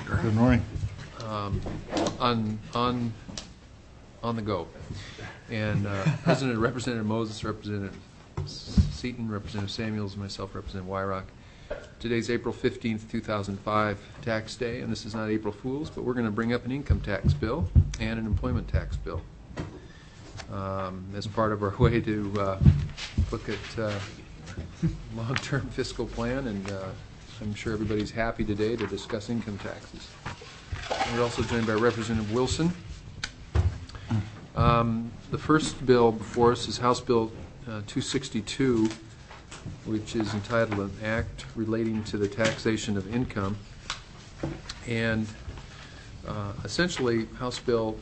Good morning. On the go. And Representative Moses, Representative Seaton, Representative Samuels, and myself, Representative Wyrock. Today's April 15th, 2005, tax day, and this is not April Fool's, but we're going to bring up an income tax bill and an employment tax bill as part of our way to look at long-term fiscal plan, and I'm sure everybody's happy today to discuss income taxes. We're also joined by Representative Wilson. The first bill before us is House Bill 262, which is entitled An Act Relating to the Taxation of Income. And essentially, House Bill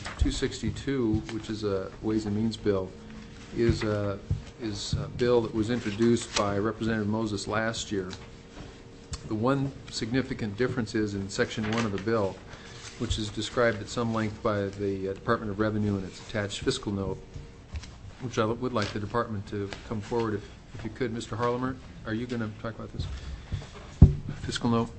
262, which is a Ways and Means bill, is a bill that was introduced by Representative Moses last year. The one significant difference is in Section 1 of the bill, which is described at some length by the Department of Revenue in its attached fiscal note, which I would like the department to come forward if you could. Mr. Harlemer, are you going to talk about this fiscal note?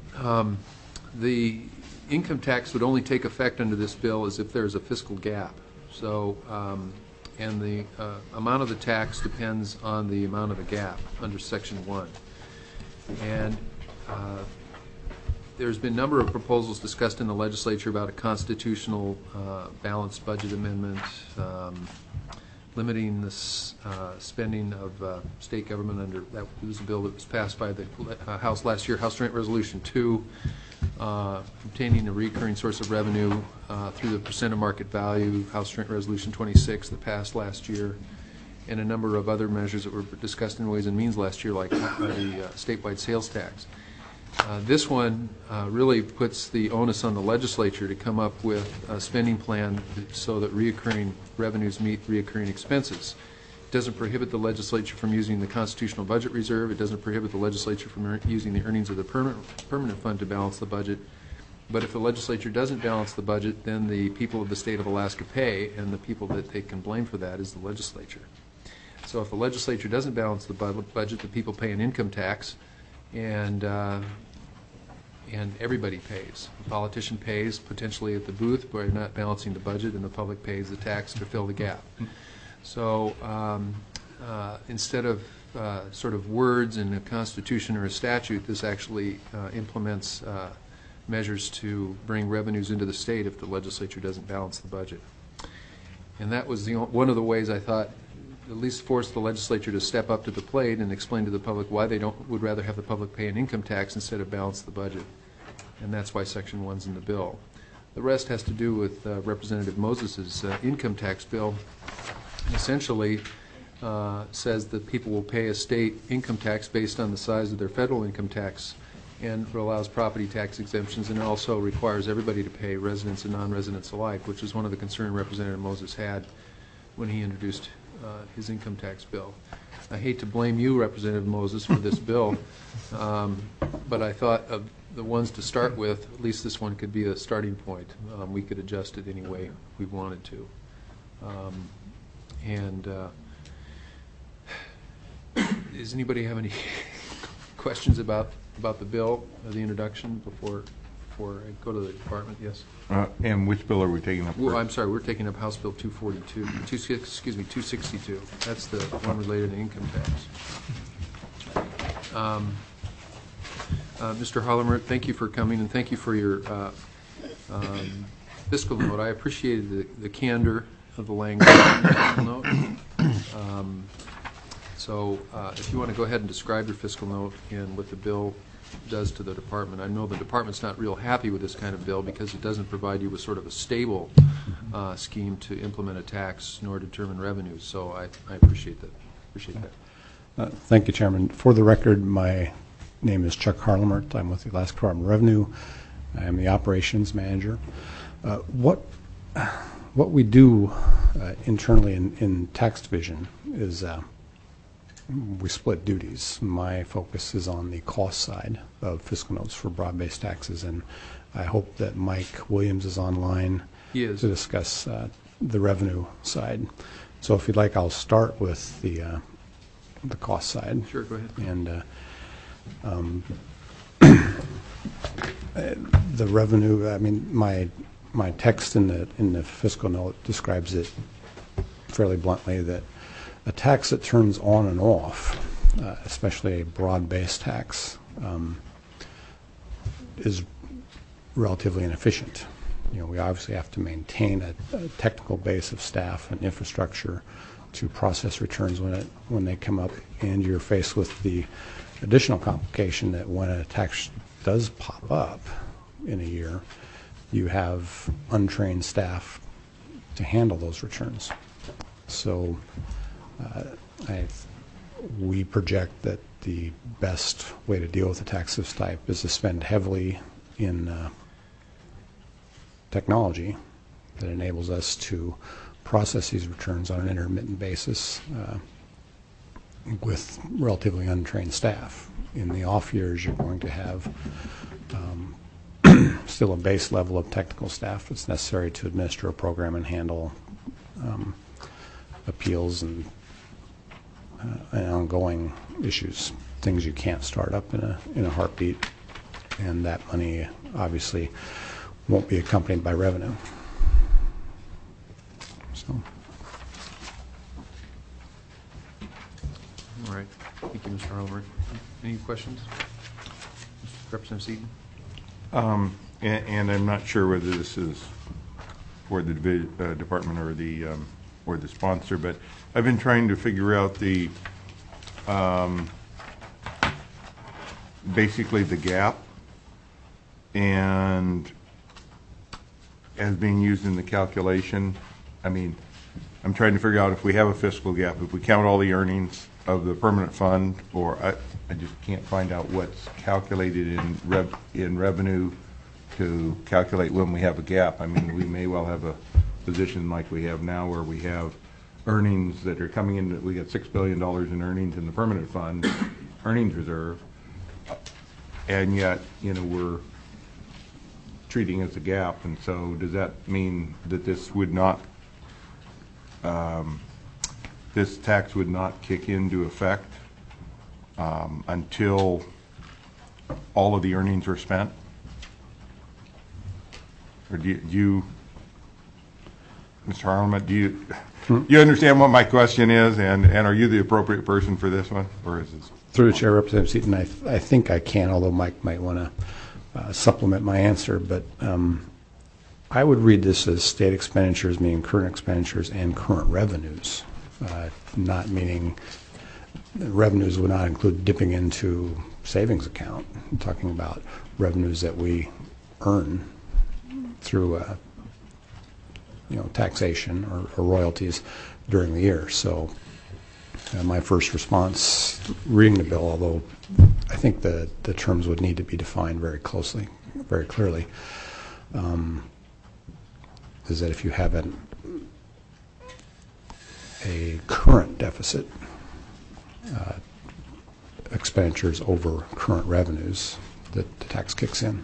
The income tax would only take effect under this bill as if there is a fiscal gap. So, and the amount of the tax depends on the amount of the gap under Section 1. And there's been a number of proposals discussed in the legislature about a constitutional balanced budget amendment, limiting the spending of state government under, that was a bill that was passed by the House last year, House Joint Resolution 2, obtaining a recurring source of revenue through the percent of market value, House Joint Resolution 26 that passed last year, and a number of other measures that were discussed in Ways and Means last year, like the statewide sales tax. This one really puts the onus on the legislature to come up with a spending plan so that reoccurring revenues meet reoccurring expenses. It doesn't prohibit the legislature from using the constitutional budget reserve. It doesn't prohibit the legislature from using the earnings of the permanent fund to balance the budget. But if the legislature doesn't balance the budget, then the people of the state of Alaska pay, and the people that they can blame for that is the legislature. So if the legislature doesn't balance the budget, the people pay an income tax, and everybody pays. The politician pays potentially at the booth by not balancing the budget, and the public pays the tax to fill the gap. So instead of sort of words in a constitution or a statute, this actually implements measures to bring revenues into the state if the legislature doesn't balance the budget. And that was one of the ways I thought at least force the legislature to step up to the plate and explain to the public why they would rather have the public pay an income tax instead of balance the budget. And that's why Section 1's in the bill. The rest has to do with Representative Moses's income tax bill. Essentially says that people will pay a state income tax based on the size of their federal income tax, and allows property tax exemptions, and it also requires everybody to pay, residents and non-residents alike, which is one of the concerns Representative Moses had when he introduced his income tax bill. I hate to blame you, Representative Moses, for this bill, but I thought of the ones to start with, at least this one could be a starting point. We could adjust it any way we wanted to. Does anybody have any questions about the bill or the introduction before I go to the department? Yes. And which bill are we taking up? Well, I'm sorry, we're taking up House Bill 262. That's the one related to income tax. Mr. Harlemer, thank you for coming, and thank you for your fiscal note. I appreciated the candor of the language in the fiscal note. So if you want to go ahead and describe your fiscal note and what the bill does to the department. I know the department's not real happy with this kind of bill because it doesn't provide you with sort of a stable scheme to implement a tax nor determine revenues. So I appreciate that. Thank you, Chairman. For the record, my name is Chuck Harlemert. I'm with the Alaska Department of Revenue. I am the operations manager. What we do internally in tax division is we split duties. My focus is on the cost side of fiscal notes for broad-based taxes, and I hope that Mike Williams is online to discuss the revenue side. So if you'd like, I'll start with the cost side. Sure, go ahead. And The revenue, I mean, my text in the fiscal note describes it fairly bluntly that a tax that turns on and off, especially a broad-based tax, is relatively inefficient. You know, we obviously have to maintain a technical base of staff and infrastructure to process returns when they come up, and you're faced with the additional complication that when a tax does pop up in a year, you have untrained staff to handle those returns. So we project that the best way to deal with a tax of this type is to spend heavily in technology that enables us to process these returns on an intermittent basis with relatively untrained staff. In the off years, you're going to have still a base level of technical staff that's necessary to administer a program and handle appeals and ongoing issues, things you can't start up in a heartbeat, and that money obviously won't be accompanied by revenue. So. All right. Thank you, Mr. Harlemer. Any questions? Representative Seaton? And I'm not sure whether this is for the department or the sponsor, but I've been trying to figure out the basically the gap and as being used in the calculation. I mean, I'm trying to figure out if we have a fiscal gap, if we count all the earnings of the permanent fund, or I just can't find out what's calculated in revenue to calculate when we have a gap. I mean, we may well have a position like we have now where we have earnings that are coming in. We got $6 billion in earnings in the permanent fund, earnings reserve, and yet, you know, we're treating it as a gap. And so does that mean that this would not, this tax would not kick into effect until all of the earnings were spent? Or do you Mr. Harlemer, do you understand what my question is, and are you the appropriate person for this one, or is this? Through the chair, Representative Seaton, I think I can, although Mike might want to supplement my answer, but I would read this as state expenditures meaning current expenditures and current revenues, not meaning revenues would not include dipping into savings account. I'm talking about revenues that we earn through taxation or royalties during the year. So my first response reading the bill, although I think the terms would need to be defined very closely, very clearly, is that if you have a current deficit, expenditures over current revenues, that the tax kicks in.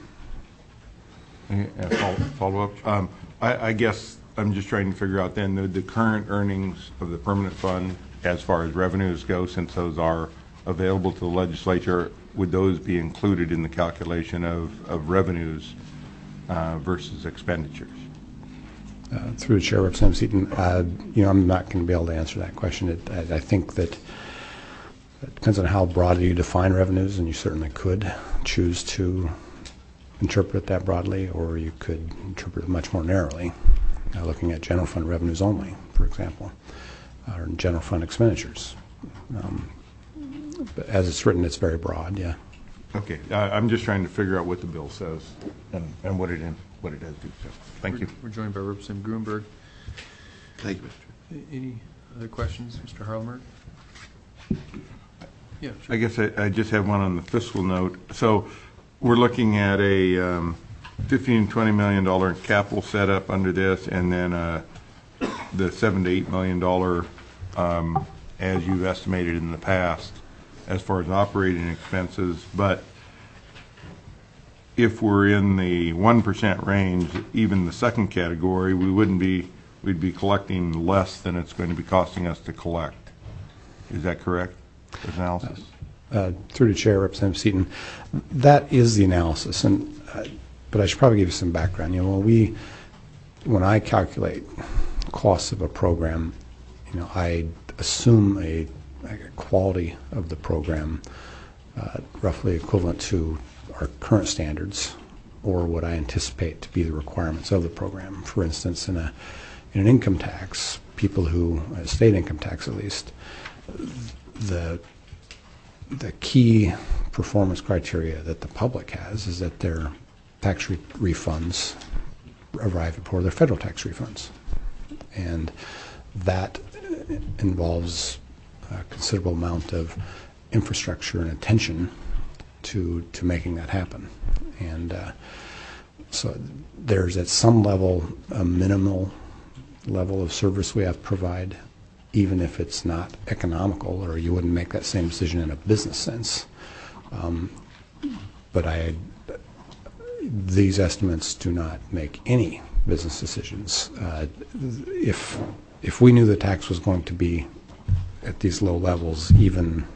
Follow up. I guess I'm just trying to figure out then the current earnings of the permanent fund as far as revenues go, since those are available to the legislature, would those be included in the calculation of revenues versus expenditures? Through the chair, Representative Seaton, I'm not going to be able to answer that question. I think that it depends on how broadly you define revenues, and you certainly could choose to interpret it that broadly, or you could interpret it much more narrowly, looking at general fund revenues only, for example, or general fund expenditures. But as it's written, it's very broad, yeah. Okay, I'm just trying to figure out what the bill says and what it does do. So, thank you. We're joined by Representative Gruenberg. Thank you, Mr. Any other questions, Mr. Harlemer? Yeah, sure. I guess I just have one on the fiscal note. So we're looking at a $15 to $20 million capital setup under this, and then the $7 to $8 million as you've estimated in the past as far as operating expenses. But if we're in the 1% range, even the second category, we'd be collecting less than it's going to be costing us to collect. Is that correct? Analysis? Through the chair, Representative Seaton, that is the analysis, but I should probably give you some background. When I calculate costs of a program, I assume a quality of the program roughly equivalent to our current standards or what I anticipate to be the requirements of the program. For instance, in an income tax, state income tax at least, the key performance criteria that the public has is that their tax refunds arrive before their federal tax refunds. And that involves a considerable amount of infrastructure and attention to making that happen. And so there's at some level a minimal level of service we have to provide, even if it's not economical, or you wouldn't make that same decision in a business sense. But these estimates do not make any business decisions. If we knew the tax was going to be at these low levels, even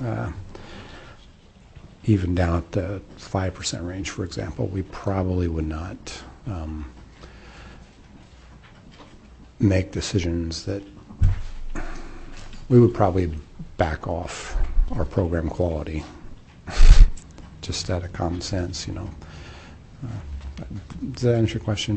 down at the 5% range, for example, we probably would not make decisions that we would probably back off our program quality just out of common sense, Does that answer your question?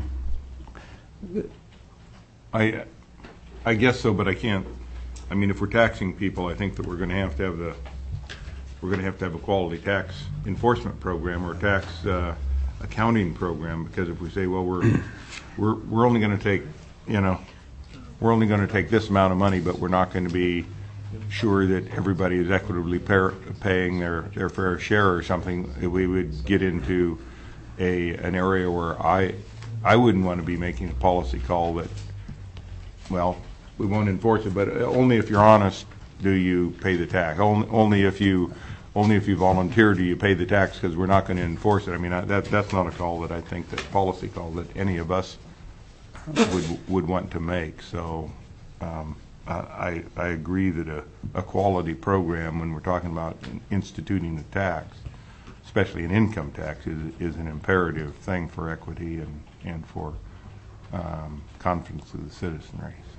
I guess so, but I can't. I mean, if we're taxing people, I think that we're going to have to have a quality tax enforcement program or a tax accounting program, because if we say, well, we're only going to take, we're only going to take this amount of money, but we're not going to be sure that everybody is equitably paying their fair share or something, we would get into an area where I wouldn't want to be making a policy call that, well, we won't enforce it, but only if you're honest do you pay the tax. Only if you volunteer do you pay the tax, because we're not going to enforce it. I mean, that's not a call that I think that policy call that any of us would want to make. So I agree that a quality program, when we're talking about instituting the tax, especially an income tax, is an imperative thing for equity and for confidence of the citizenry. So.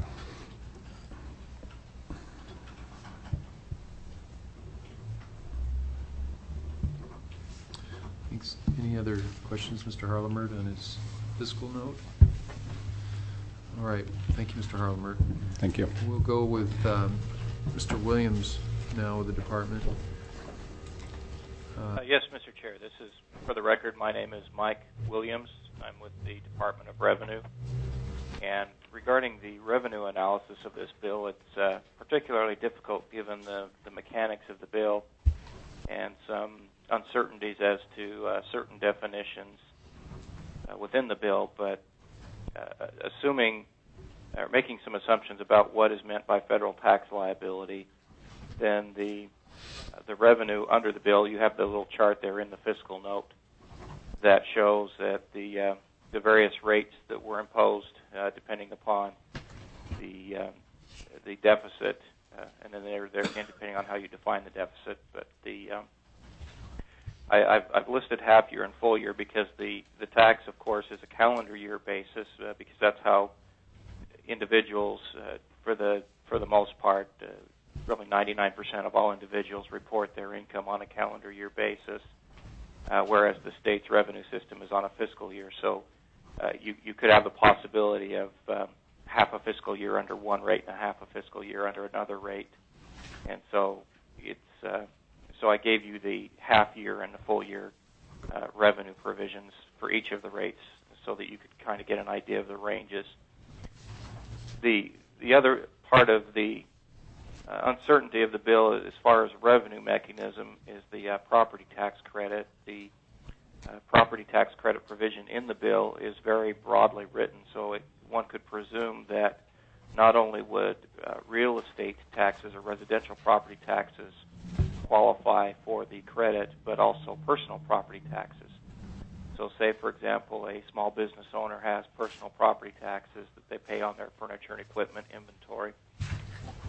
Thanks. Any other questions, Mr. Harlemert, on his fiscal note? All right. Thank you, Mr. Harlemert. Thank you. We'll go with Mr. Williams now with the department. Yes, Mr. Chair. This is, for the record, my name is Mike Williams. I'm with the Department of Revenue. And regarding the revenue analysis of this bill, it's particularly difficult given the mechanics of the bill and some uncertainties as to certain definitions within the bill. But assuming or making some assumptions about what is meant by federal tax liability, then the revenue under the bill, you have the little chart there in the fiscal note that shows that the various rates that were imposed depending upon the deficit, and then there again depending on how you define the deficit. But I've listed half year and full year because the tax, of course, is a calendar year basis because that's how individuals, for the most part, really 99% of all individuals report their income on a calendar year basis, whereas the state's revenue system is on a fiscal year. So you could have the possibility of half a fiscal year under one rate and a half a fiscal year under another rate. And so so I gave you the half year and the full year revenue provisions for each of the rates so that you could kind of get an idea of the ranges. The other part of the uncertainty of the bill as far as revenue mechanism is the property tax credit. The property tax credit provision in the bill is very broadly written, so one could presume that not only would real estate taxes or residential property taxes qualify for the credit, but also personal property taxes. So say, for example, a small business owner has personal property taxes that they pay on their furniture and equipment inventory.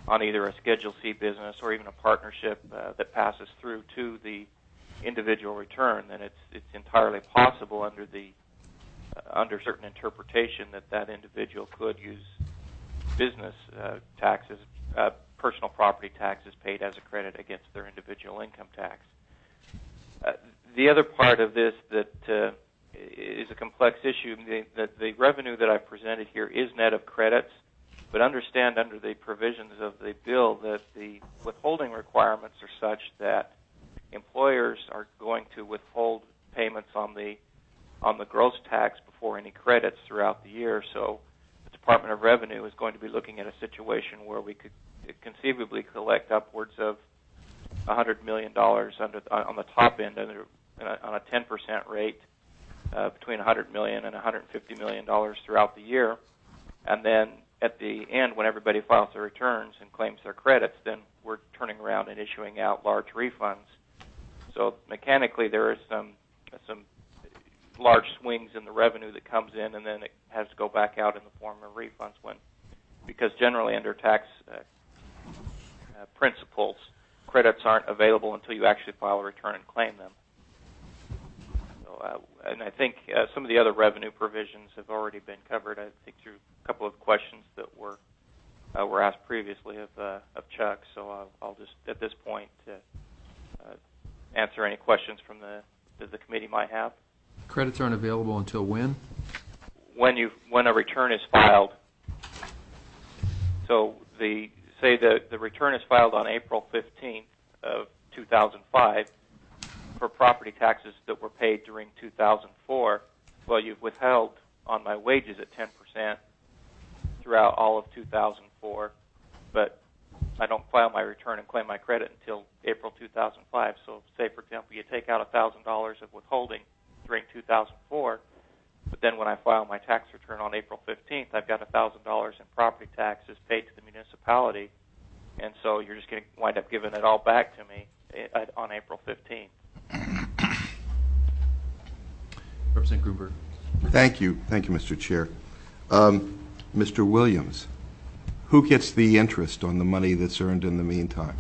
on either a Schedule C business or even a partnership that passes through to the individual return, then it's entirely possible under certain interpretation that individual could use business taxes, personal property taxes paid as a credit against their individual income tax. The other part of this that is a complex issue, the revenue that I've presented here is net of credits, but understand under the provisions of the bill that the withholding requirements are such that employers are going to withhold payments on the gross tax before any credits throughout the year. So the Department of Revenue is going to be looking at a situation where we could conceivably collect upwards of $100 million on the top end on a 10% rate, between $100 million and $150 million throughout the year, and then at the end, when everybody files their returns and claims their credits, then we're turning around and issuing out large refunds. So mechanically, there is some large swings in the revenue that comes in, and then it has to go back out in the form of refunds because generally under tax principles, credits aren't available until you actually file a return and claim them. So, and I think some of the other revenue provisions have already been covered. I think through a couple of questions that were asked previously of Chuck. So I'll just at this point answer any questions from the committee might have. Credits aren't available until when? When a return is filed. So the return is filed on April 15th of 2005 for property taxes that were paid during 2004. Well, you've withheld on my wages at 10% throughout all of 2004, but I don't file my return and claim my credit until April 2005. So say, for example, you take out $1,000 of withholding during 2004, but then when I file my tax return on April 15th, I've got $1,000 in property taxes paid to the municipality, and so you're just going to wind up giving it all back to me on April 15th. Representative Gruenberg. Thank you, Mr. Chair. Mr. Williams, who gets the interest on the money that's earned in the meantime?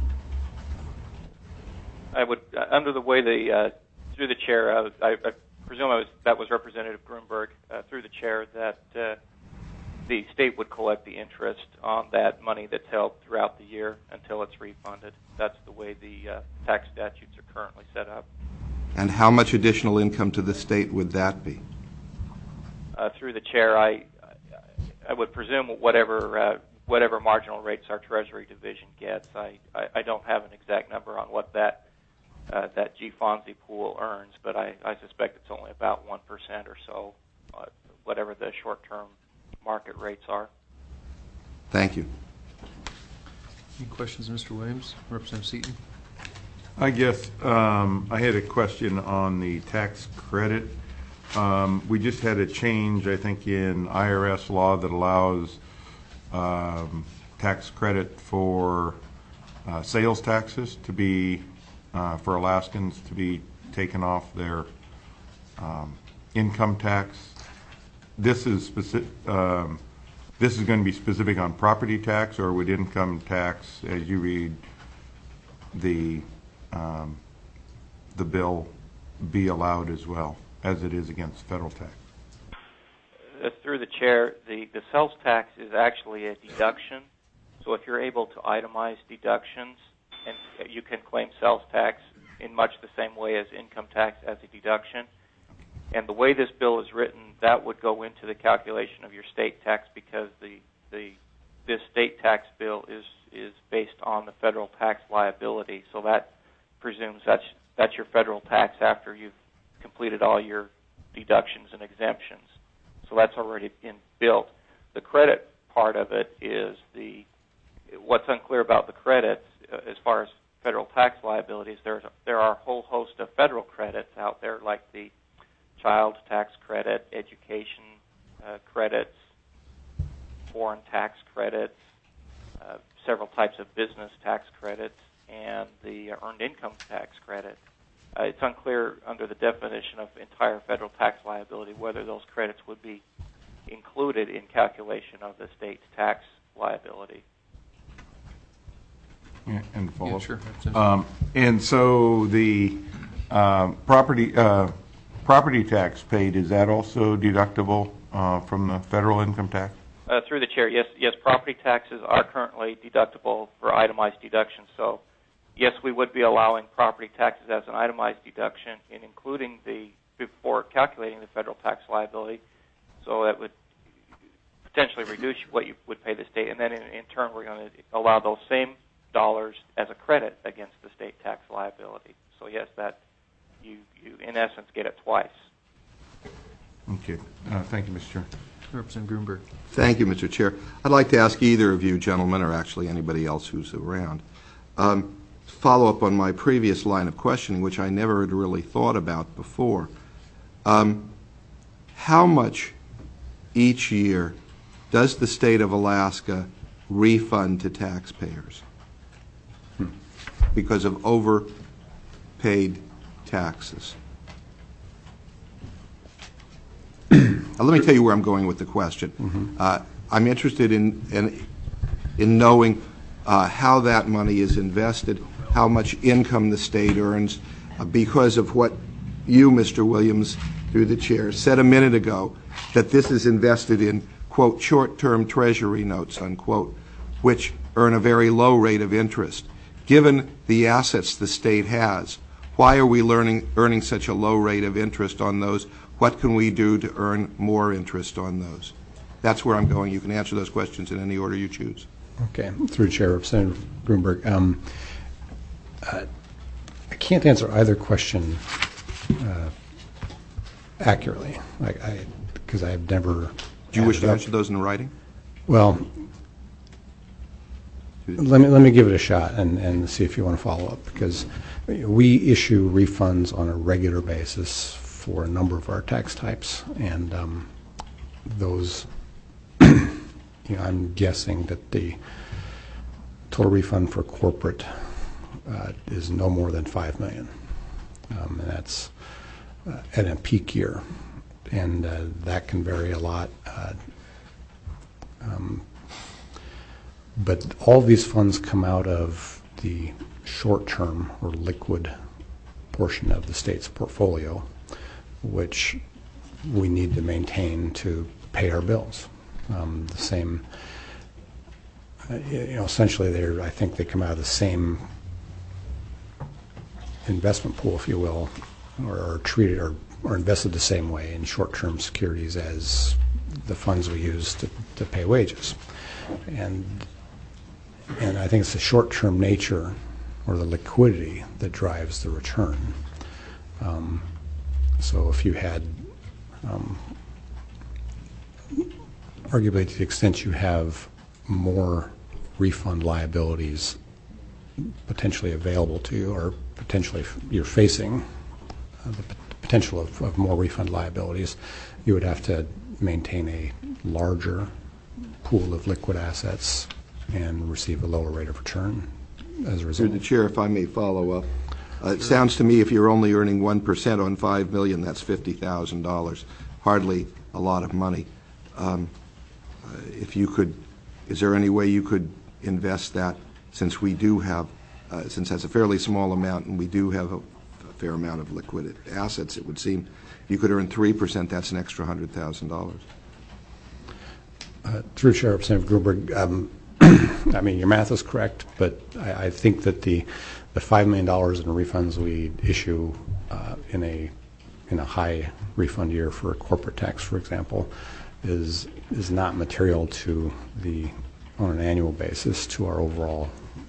I would, under the way through the chair, I presume that was Representative Gruenberg, through the chair, that the state would collect the interest on that money that's held throughout the year until it's refunded. That's the way the tax statutes are currently set up. And how much additional income to the state would that be? Through the chair, I would presume whatever marginal rates our Treasury Division gets. I don't have an exact number on what that GFONSI pool earns, but I suspect it's only about 1% or so, whatever the short-term market rates are. Thank you. Any questions, Mr. Williams? Representative Seaton? I guess I had a question on the tax credit. We just had a change, I think, in IRS law that allows tax credit for sales taxes to be, for Alaskans to be taken off their income tax. This is specific. This is going to be specific on property tax, or would income tax, as you read the bill, be allowed as well, as it is against federal tax? Through the chair, the sales tax is actually a deduction. So if you're able to itemize deductions, and you can claim sales tax in much the same way as income tax as a deduction. And the way this bill is written, that would go into the calculation of your state tax, because this state tax bill is based on the federal tax liability. So that presumes that's your federal tax after you've completed all your deductions and exemptions. So that's already built. The credit part of it is what's unclear about the credits as far as federal tax liabilities. There are a whole host of federal credits out there, like the child tax credit, education credits, foreign tax credits, several types of business tax credits, and the earned income tax credit. It's unclear under the definition of entire federal tax liability whether those credits would be included in calculation of the state's tax liability. and follow? Yeah, sure. Representative. And so the property tax paid, is that also deductible from the federal income tax? Through the chair, yes, property taxes are currently deductible for itemized deductions. So, yes, we would be allowing property taxes as an itemized deduction in including before calculating the federal tax liability. So that would potentially reduce what you would pay the state, and then in turn we're going to allow those same dollars as a credit against the state tax liability. So yes, that you in essence get it twice. Okay. Thank you, Mr. Chair. Representative Grunberg. Thank you, Mr. Chair. I'd like to ask either of you gentlemen, or actually anybody else who's around, follow up on my previous line of questioning, which I never had really thought about before. How much each year does the state of Alaska refund to taxpayers because of overpaid taxes? Let me tell you where I'm going with the question. I'm interested in knowing how that money is invested, how much income the state earns, because of what you, Mr. Williams, through the chair, said a minute ago, that this is invested in, quote, short-term treasury notes, unquote, which earn a very low rate of interest. Given the assets the state has, why are we earning such a low rate of interest on those? What can we do to earn more interest on those? That's where I'm going. You can answer those questions in any order you choose. Okay. Through Chair, Representative Grunberg. I can't answer either question accurately, because I have never. Do you wish to answer those in writing? Well, let me give it a shot and see if you want to follow up, because we issue refunds on a regular basis for a number of our tax types, and those, I'm guessing that the total refund for corporate is no more than $5 million, and that's at a peak year, and that can vary a lot. But all these funds come out of the short-term or liquid portion of the state's portfolio, which we need to maintain to pay our bills. The same, essentially, I think they come out of the same investment pool, if you will, or are treated or invested the same way in short-term securities as the funds we use to pay wages. And I think it's the short-term nature or the liquidity that drives the return. So if you had, arguably to the extent you have more refund liabilities potentially available to you, or potentially you're facing the potential of more refund liabilities, you would have to maintain a larger pool of liquid assets and receive a lower rate of return as a result. Through the chair, if I may follow up. It sounds to me if you're only earning 1% on $5 million, that's $50,000. Hardly a lot of money. If you could, is there any way you could invest that, since we do have, since that's a fairly small amount and we do have a fair amount of liquid assets, it would seem you could earn 3%, that's an extra $100,000. Through Chair, Representative Grunberg, I mean, your math is correct, but I think that the $5 million in refunds we issue in a high refund year for a corporate tax, for example, is not material to on an annual basis to our overall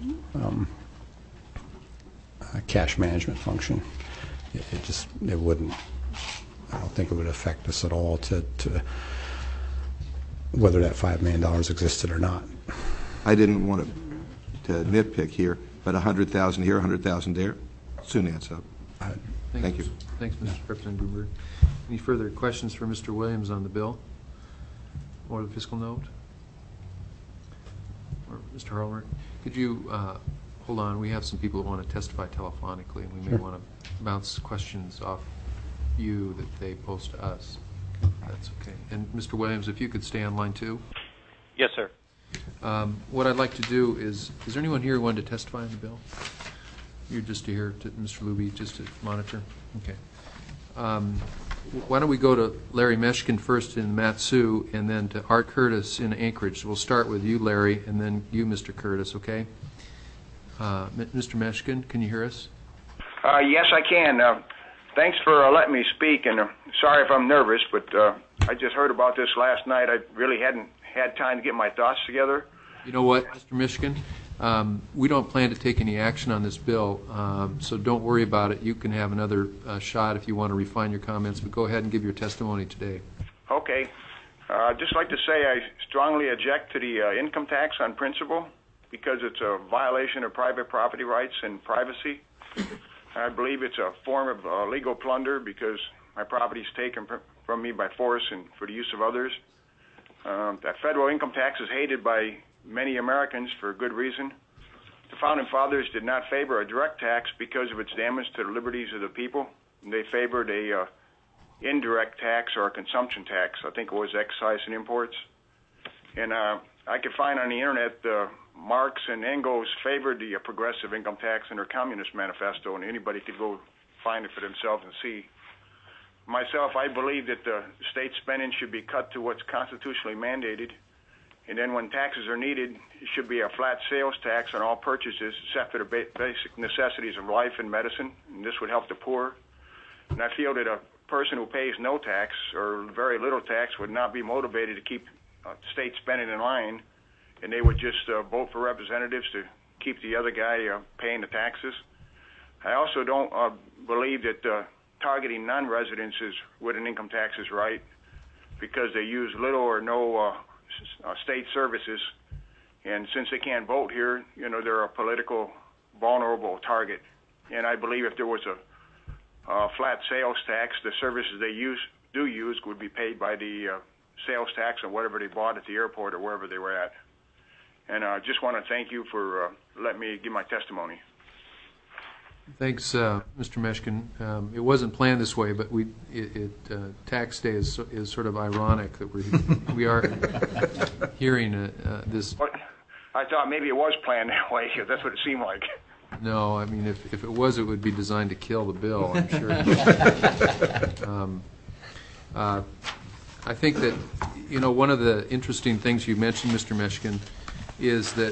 cash management function. It wouldn't. I don't think it would affect us at all to whether that $5 million existed or not. I didn't want to nitpick here, but 100,000 here, 100,000 there, soon adds up. Thank you. Thanks, Mr. Representative Grunberg. Any further questions for Mr. Williams on the bill or the fiscal note? Or Mr. Harlemer? Could you hold on? We have some people who want to testify telephonically, and we may want to bounce questions off you that they pose to us. That's okay. And Mr. Williams, if you could stay on line 2. Yes, sir. What I'd like to do is there anyone here who wanted to testify on the bill? You're just here, to Mr. Luby, just to monitor? Okay. Why don't we go to Larry Meshkin first in Matsu, and then to Art Curtis in Anchorage. We'll start with you, Larry, and then you, Mr. Curtis, okay? Mr. Meshkin, can you hear us? Yes, I can. Thanks for letting me speak, and sorry if I'm nervous, but I just heard about this last night. I really hadn't had time to get my thoughts together. You know what, Mr. Meshkin? We don't plan to take any action on this bill, so don't worry about it. You can have another shot if you want to refine your comments, but go ahead and give your testimony today. Okay. I'd just like to say I strongly object to the income tax on principle because it's a violation of private property rights and privacy. I believe it's a form of legal plunder because my property is taken from me by force and for the use of others. That federal income tax is hated by many Americans for good reason. The Founding Fathers did not favor a direct tax because of its damage to the liberties of the people. They favored a indirect tax or a consumption tax. I think it was excise and imports. And I could find on the internet Marx and Engels favored the progressive income tax in their Communist Manifesto, and anybody could go find it for themselves and see. Myself, I believe that the state spending should be cut to what's constitutionally mandated, and then when taxes are needed, it should be a flat sales tax on all purchases except for the basic necessities of life and medicine, and this would help the poor. And I feel that a person who pays no tax or very little tax would not be motivated to keep state spending in line, and they would just vote for representatives to keep the other guy paying the taxes. I also don't believe that targeting non-residents with an income tax is right because they use little or no state services, and since they can't vote here, they're a political vulnerable target. And I believe if there was a flat sales tax, the services they use would be paid by the sales tax on whatever they bought at the airport or wherever they were at. And I just want to thank you for letting me give my testimony. Thanks, Mr. Meshkin. It wasn't planned this way, but tax day is sort of ironic that we are hearing this. I thought maybe it was planned that way because that's what it seemed like. No, I mean, if it was, it would be designed to kill the bill, I'm sure. I think that, one of the interesting things you mentioned, Mr. Meshkin, is that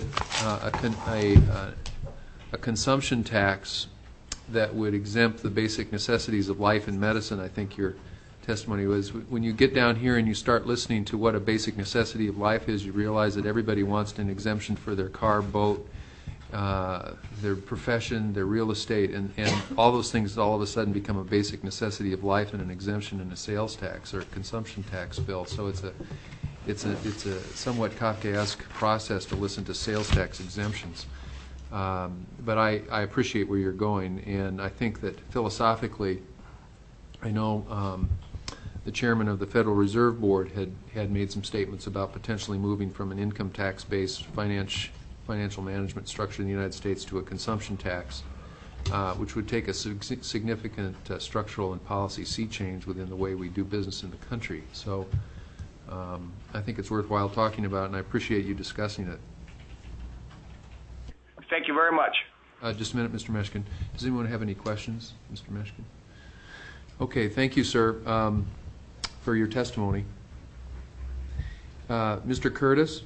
a consumption tax that would exempt the basic necessities of life and medicine, I think your testimony was. When you get down here and you start listening to what a basic necessity of life is, you realize that everybody wants an exemption for their car, boat, their profession, their real estate, and all those things all of a sudden become a basic necessity of life and an exemption in a sales tax or a consumption tax bill. So it's a somewhat Kafkaesque process to listen to sales tax exemptions. But I appreciate where you're going, and I think that philosophically, I know the chairman of the Federal Reserve Board had made some statements about potentially moving from an income tax-based financial management structure in the United States to a consumption tax, which would take a significant structural and policy sea change within the way we do business in the country. So I think it's worthwhile talking about, and I appreciate you discussing it. Thank you very much. Just a minute, Mr. Meshkin. Does anyone have any questions, Mr. Meshkin? Okay, thank you, sir, for your testimony. Mr. Curtis?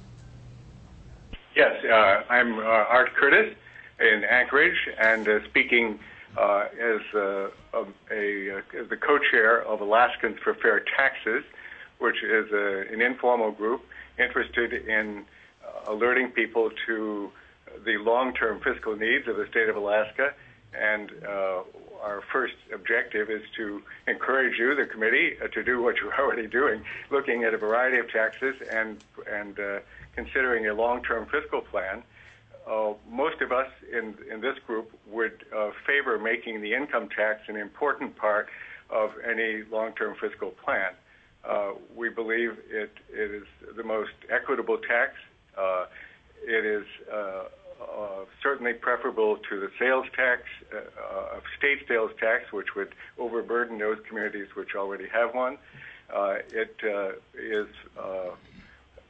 Yes, I'm Art Curtis in Anchorage, and speaking as the co-chair of Alaskans for Fair Taxes, which is an informal group interested in alerting people to the long-term fiscal needs of the state of Alaska. And our first objective is to encourage you, the committee, to do what you're already doing, looking at a variety of taxes and considering a long-term fiscal plan. Most of us in this group would favor making the income tax an important part of any long-term fiscal plan. We believe it is the most equitable tax. It is certainly preferable to the sales tax, state sales tax, which would overburden those communities which already have one. It is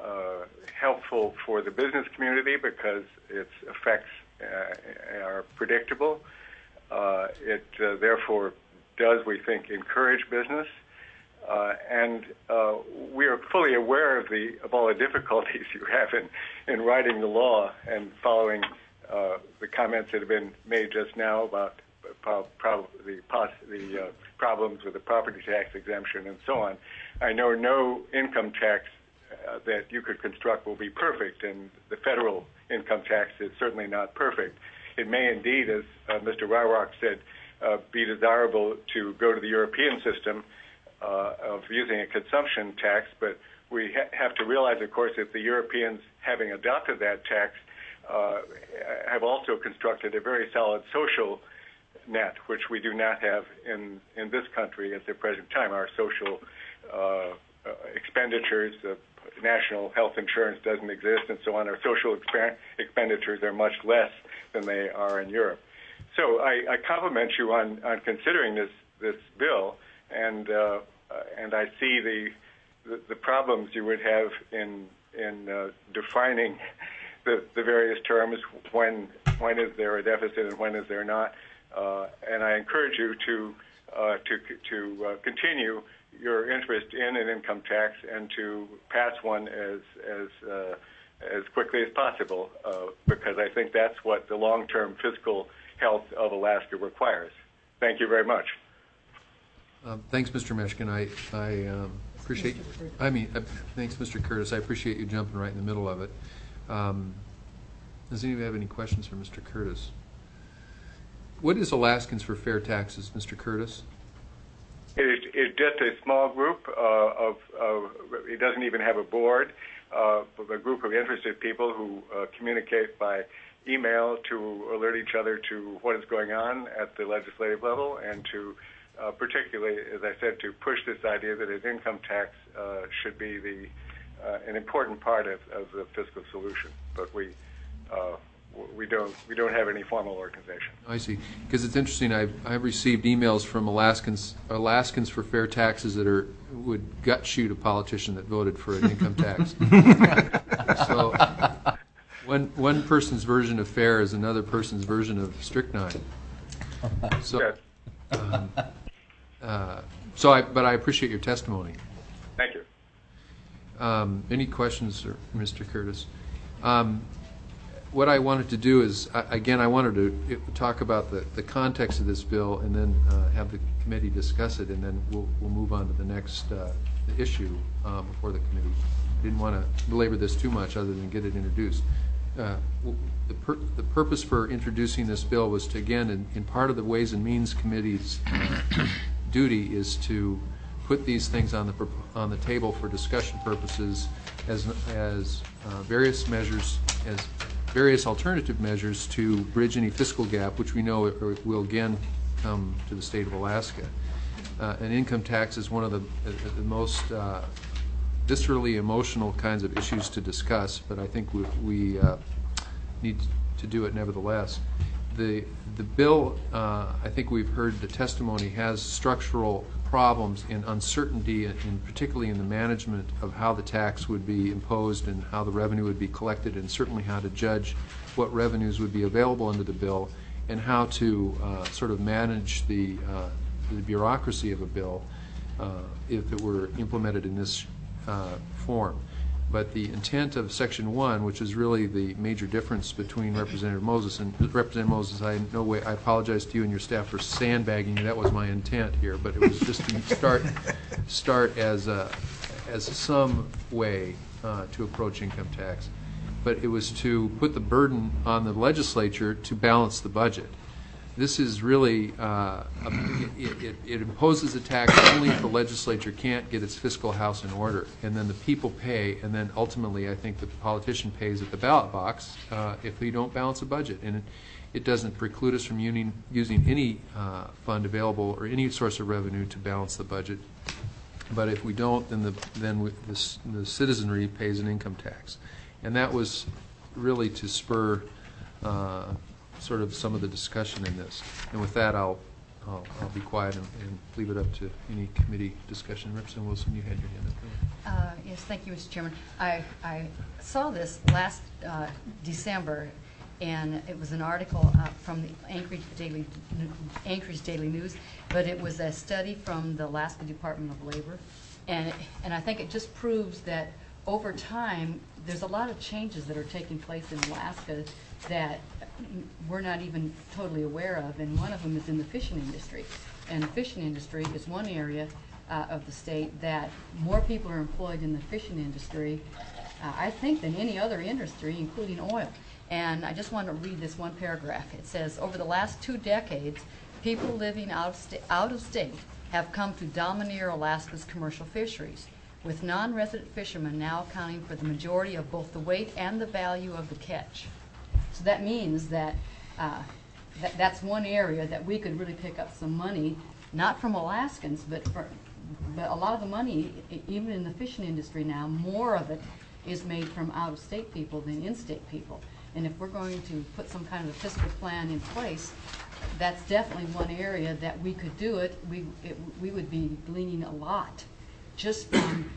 helpful for the business community because its effects are predictable. It therefore does, we think, encourage business. And we are fully aware of all the difficulties you have in writing the law and following the comments that have been made just now about the problems with the property tax exemption and so on. I know no income tax that you could construct will be perfect, and the federal income tax is certainly not perfect. It may indeed, as Mr. Raurock said, be desirable to go to the European system of using a consumption tax, but we have to realize, of course, that the Europeans, having adopted that tax, have also constructed a very solid social net, which we do not have in this country at the present time. Our social expenditures, national health insurance doesn't exist, and so on. Our social expenditures are much less than they are in Europe. So I compliment you on considering this bill, and I see the problems you would have in defining the various terms. When is there a deficit and when is there not? And I encourage you to continue your interest in an income tax and to pass one as quickly as possible, because I think that's what the long-term fiscal health of Alaska requires. Thank you very much. Thanks, Mr. Meshkin. I appreciate. Thanks, Mr. Curtis. I appreciate you jumping right in the middle of it. Does anybody have any questions for Mr. Curtis? What is Alaskans for Fair Taxes, Mr. Curtis? It's just a small group it doesn't even have a board, but a group of interested people who communicate by email to alert each other to what is going on at the legislative level, and to particularly, as I said, to push this idea that an income tax should be an important part of the fiscal solution. But we don't have any formal organization. I see. Because it's interesting. I've received emails from Alaskans for Fair Taxes that would gut shoot a politician that voted for an income tax. So one person's version of fair is another person's version of strychnine. So, but I appreciate your testimony. Thank you. Any questions, Mr. Curtis? What I wanted to do is, again, I wanted to talk about the context of this bill, and then have the committee discuss it, and then we'll move on to the next issue before the committee. Didn't want to belabor this too much other than get it introduced. The purpose for introducing this bill was to, again, in part of the Ways and Means Committee's duty is to put these things on the table for discussion purposes as various measures, as various alternative measures to bridge any fiscal gap, which we know will again come to the state of Alaska. An income tax is one of the most viscerally emotional kinds of issues to discuss, but I think we need to do it nevertheless. The bill, I think we've heard the testimony, has structural problems in uncertainty, and particularly in the management of how the tax would be imposed and how the revenue would be collected, and certainly how to judge what revenues would be available under the bill, and how to sort of manage the bureaucracy of a bill if it were implemented in this form. But the intent of Section 1, which is really the major difference between Representative Moses and Representative Moses, I apologize to you and your staff for sandbagging you. That was my intent here, but it was just to start as some way to approach income tax. But it was to put the burden on the legislature to balance the budget. This is really, it imposes a tax only if the legislature can't get its fiscal house in order, and then the people pay, and then ultimately I think the politician pays at the ballot box if we don't balance a budget. And it doesn't preclude us from using any fund available or any source of revenue to balance the budget. But if we don't, then the citizenry pays an income tax. And that was really to spur sort of some of the discussion in this. And with that, I'll I'll be quiet and leave it up to any committee discussion. Representative Wilson, you had your hand up. Yes, thank you, Mr. Chairman. I saw this last December, and it was an article from the Anchorage Daily News, but it was a study from the Alaska Department of Labor, and I think it just proves that over time there's a lot of changes that are taking place in Alaska that we're not even totally aware of, and one of them is in the fishing industry. And the fishing industry is one area of the state that more people are employed in the fishing industry, I think, than any other industry, including oil. And I just want to read this one paragraph. It says, over the last 2 decades, people living out of state have come to domineer Alaska's commercial fisheries, with non-resident fishermen now accounting for the majority of both the weight and the value of the catch. So that means that, that's one area that we could really pick up some money, not from Alaskans, but a lot of the money, even in the fishing industry now, more of it is made from out-of-state people than in-state people. And if we're going to put some kind of a fiscal plan in place, that's definitely one area that we could do it. We would be gleaning a lot just from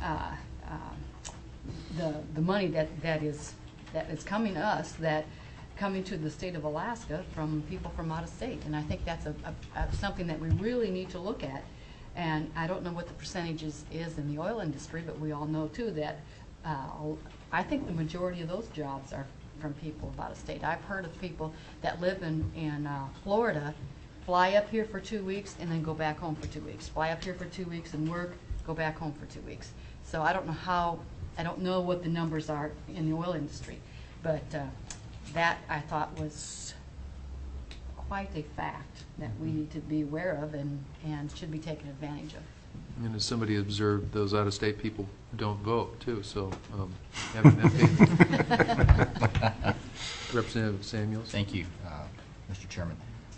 the money that is coming to us, that coming to the state of Alaska from people from out of state. And I think that's something that we really need to look at. And I don't know what the percentages is in the oil industry, but we all know too that I think the majority of those jobs are from people out of state. I've heard of people that live in Florida, fly up here for 2 weeks and then go back home for 2 weeks. Fly up here for 2 weeks and work, go back home for 2 weeks. So I don't know what the numbers are in the oil industry, but that I thought was quite a fact that we need to be aware of and should be taken advantage of. And as somebody observed, those out-of-state people don't vote, too, so having that faith. Representative Samuels. Thank you, Mr. Chairman.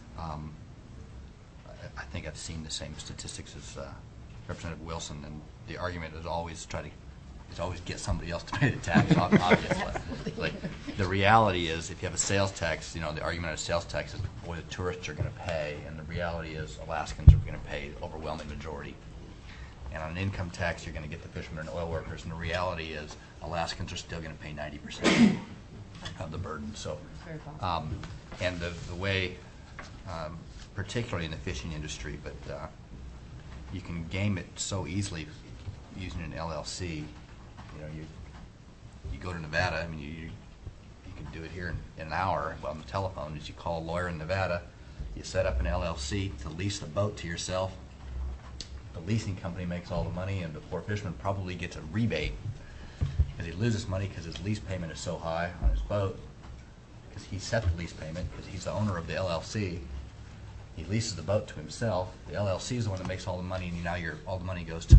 I think I've seen the same statistics as Representative Wilson, and the argument is always get somebody else to pay the tax, obviously. Like, the reality is, if you have a sales tax, the argument of sales tax is, boy, the tourists are going to pay, and the reality is Alaskans are going to pay the overwhelming majority. And on an income tax, you're going to get the fishermen and oil workers, and the reality is Alaskans are still going to pay 90% of the burden. So, and the way, particularly in the fishing industry, but you can game it so easily using an LLC. You go to Nevada. I mean, you can do it here in an hour. Well, on the telephone, is you call a lawyer in Nevada, you set up an LLC to lease the boat to yourself. The leasing company makes all the money, and the poor fisherman probably gets a rebate because he loses money because his lease payment is so high on his boat, because he set the lease payment, because he's the owner of the LLC. He leases the boat to himself. The LLC is the one that makes all the money, and now all the money goes to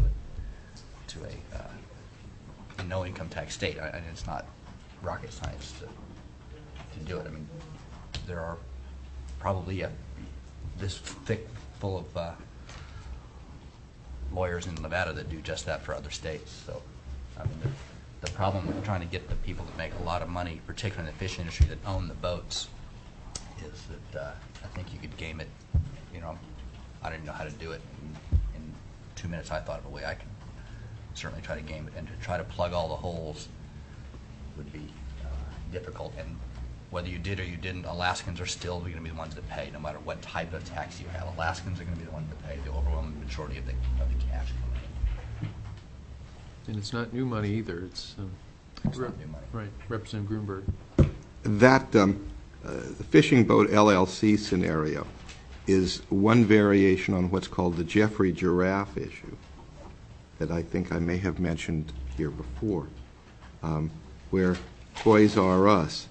a no income tax state. And it's not rocket science to do it. I mean, there are probably this thick full of lawyers in Nevada that do just that for other states. So, I mean, the problem with trying to get the people that make a lot of money, particularly in the fishing industry, that own the boats, is that I think you could game it. I didn't know how to do it. In 2 minutes, I thought of a way I could certainly try to game it, and to try to plug all the holes would be difficult. And whether you did or you didn't, Alaskans are still going to be the ones that pay, no matter what type of tax you have. Alaskans are going to be the ones that pay the overwhelming majority of the cash coming in. And it's not new money either. It's not new money. Right. Representative Grunberg. That the fishing boat LLC scenario is one variation on what's called the Jeffrey Giraffe issue that I think I may have mentioned here before, where Toys R Us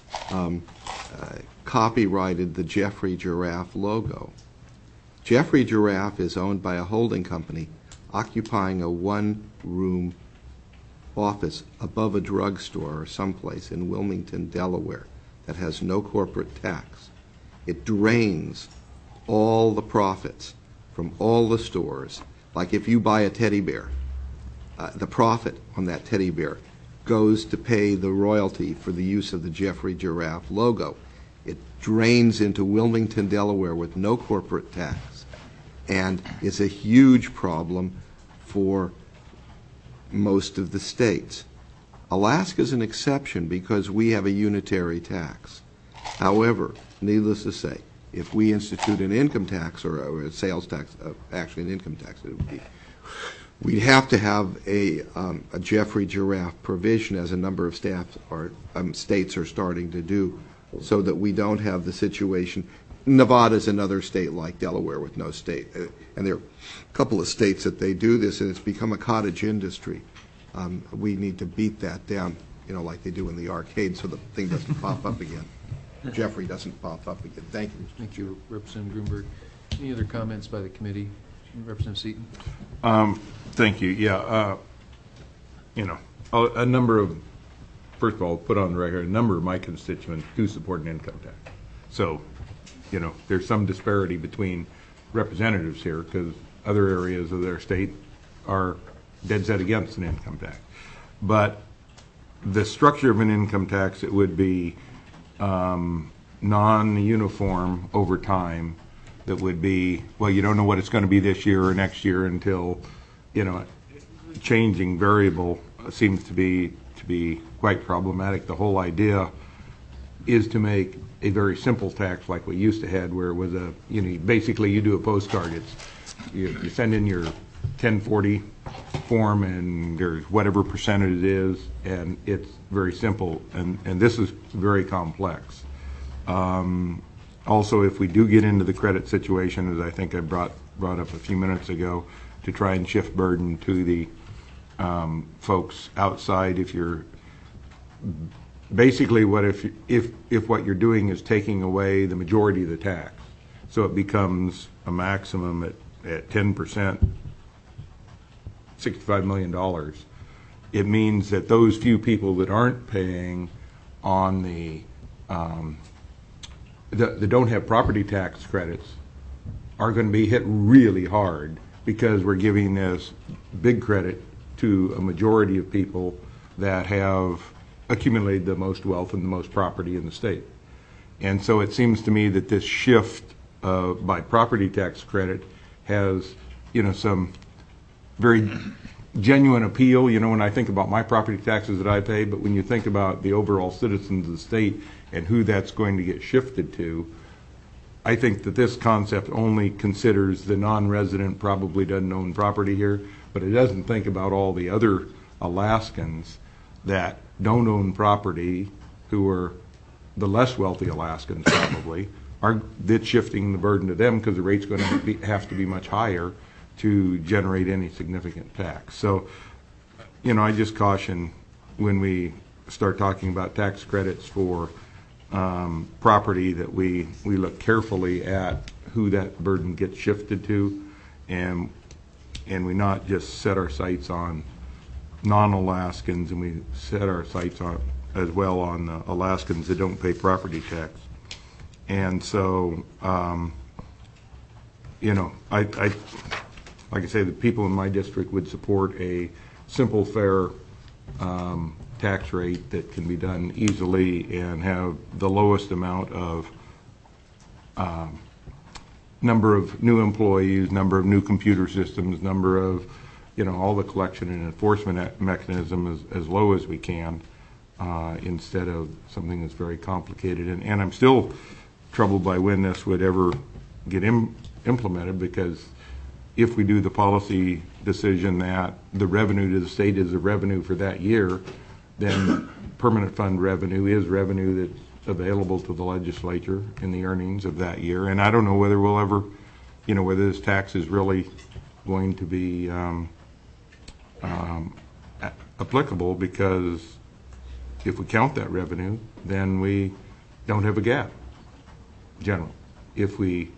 copyrighted the Jeffrey Giraffe logo. Jeffrey Giraffe is owned by a holding company occupying a one-room office above a drugstore or someplace in Wilmington, Delaware, that has no corporate tax. It drains all the profits from all the stores. Like if you buy a teddy bear, the profit on that teddy bear goes to pay the royalty for the use of the Jeffrey Giraffe logo. It drains into Wilmington, Delaware with no corporate tax, and is a huge problem for most of the states. Alaska's an exception because we have a unitary tax. However, needless to say, if we institute an income tax or a sales tax, actually an income tax, it would be, we'd have to have a Jeffrey Giraffe provision, as a number of states are starting to do, so that we don't have the situation. Nevada's another state like Delaware with no state, and there are a couple of states that they do this, and it's become a cottage industry. We need to beat that down, like they do in the arcade, so the thing doesn't pop up again. Jeffrey doesn't pop up again. Thank you. Thank you, Representative Grunberg. Any other comments by the committee? Representative Seaton? Thank you. Yeah, a number of, first of all, put on the record, a number of my constituents do support an income tax. So, there's some disparity between representatives here because other areas of their state are dead set against an income tax. But the structure of an income tax, it would be non-uniform over time. That would be, well, you don't know what it's going to be this year or next year until, changing variable seems to be quite problematic. The whole idea is to make a very simple tax like we used to have, where it was basically you do a postcard. It's you send in your 1040 form and there's whatever percentage it is, and it's very simple. And this is very complex. Also, if we do get into the credit situation, as I think I brought up a few minutes ago, to try and shift burden to the folks outside, if you're basically if what you're doing is taking away the majority of the tax, so it becomes a maximum at 10%, $65 million, it means that those few people that aren't paying on that don't have property tax credits are going to be hit really hard, because we're giving this big credit to a majority of people that have accumulated the most wealth and the most property in the state. And so it seems to me that this shift by property tax credit has, some very genuine appeal. When I think about my property taxes that I pay, but when you think about the overall citizens of the state and who that's going to get shifted to, I think that this concept only considers the non-resident probably doesn't own property here, but it doesn't think about all the other Alaskans that don't own property, who are the less wealthy Alaskans probably, that's shifting the burden to them, because the rate's going to have to be much higher to generate any significant tax. So, I just caution when we start talking about tax credits for property that we look carefully at who that burden gets shifted to, and we not just set our sights on non-Alaskans, and we set our sights on as well on the Alaskans that don't pay property tax. And so, like I say, the people in my district would support a simple, fair tax rate that can be done easily and have the lowest amount of number of new employees, number of new computer systems, number of, all the collection and enforcement mechanism as low as we can, instead of something that's very complicated. And I'm still troubled by when this would ever get implemented, because if we do the policy decision that the revenue to the state is the revenue for that year, then permanent fund revenue is revenue that's available to the legislature in the earnings of that year. And I don't know whether we'll ever, whether this tax is really going to be applicable, because if we count that revenue, then we don't have a gap, generally. If we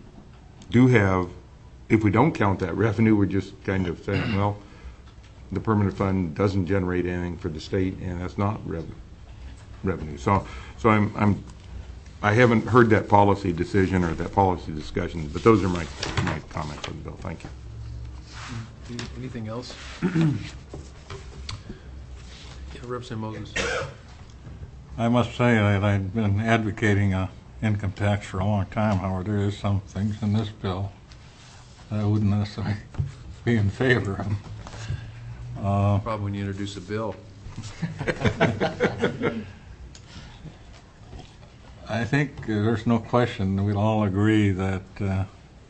don't count that revenue, we're just kind of saying, well, the permanent fund doesn't generate anything for the state, and that's not revenue. So I haven't heard that policy decision or that policy discussion, but those are my comments on the bill. Thank you. Anything else? Representative Moses. I must say that I've been advocating a income tax for a long time. However, there is some things in this bill that I wouldn't necessarily be in favor of. Probably when you introduce a bill. I think there's no question we'll all agree that the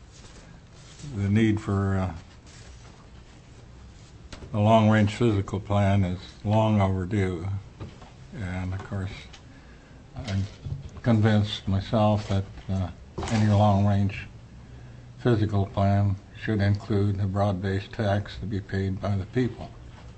need for a long-range physical plan is long overdue. And of course, I'm convinced myself that any long-range physical plan should include a broad-based tax to be paid by the people.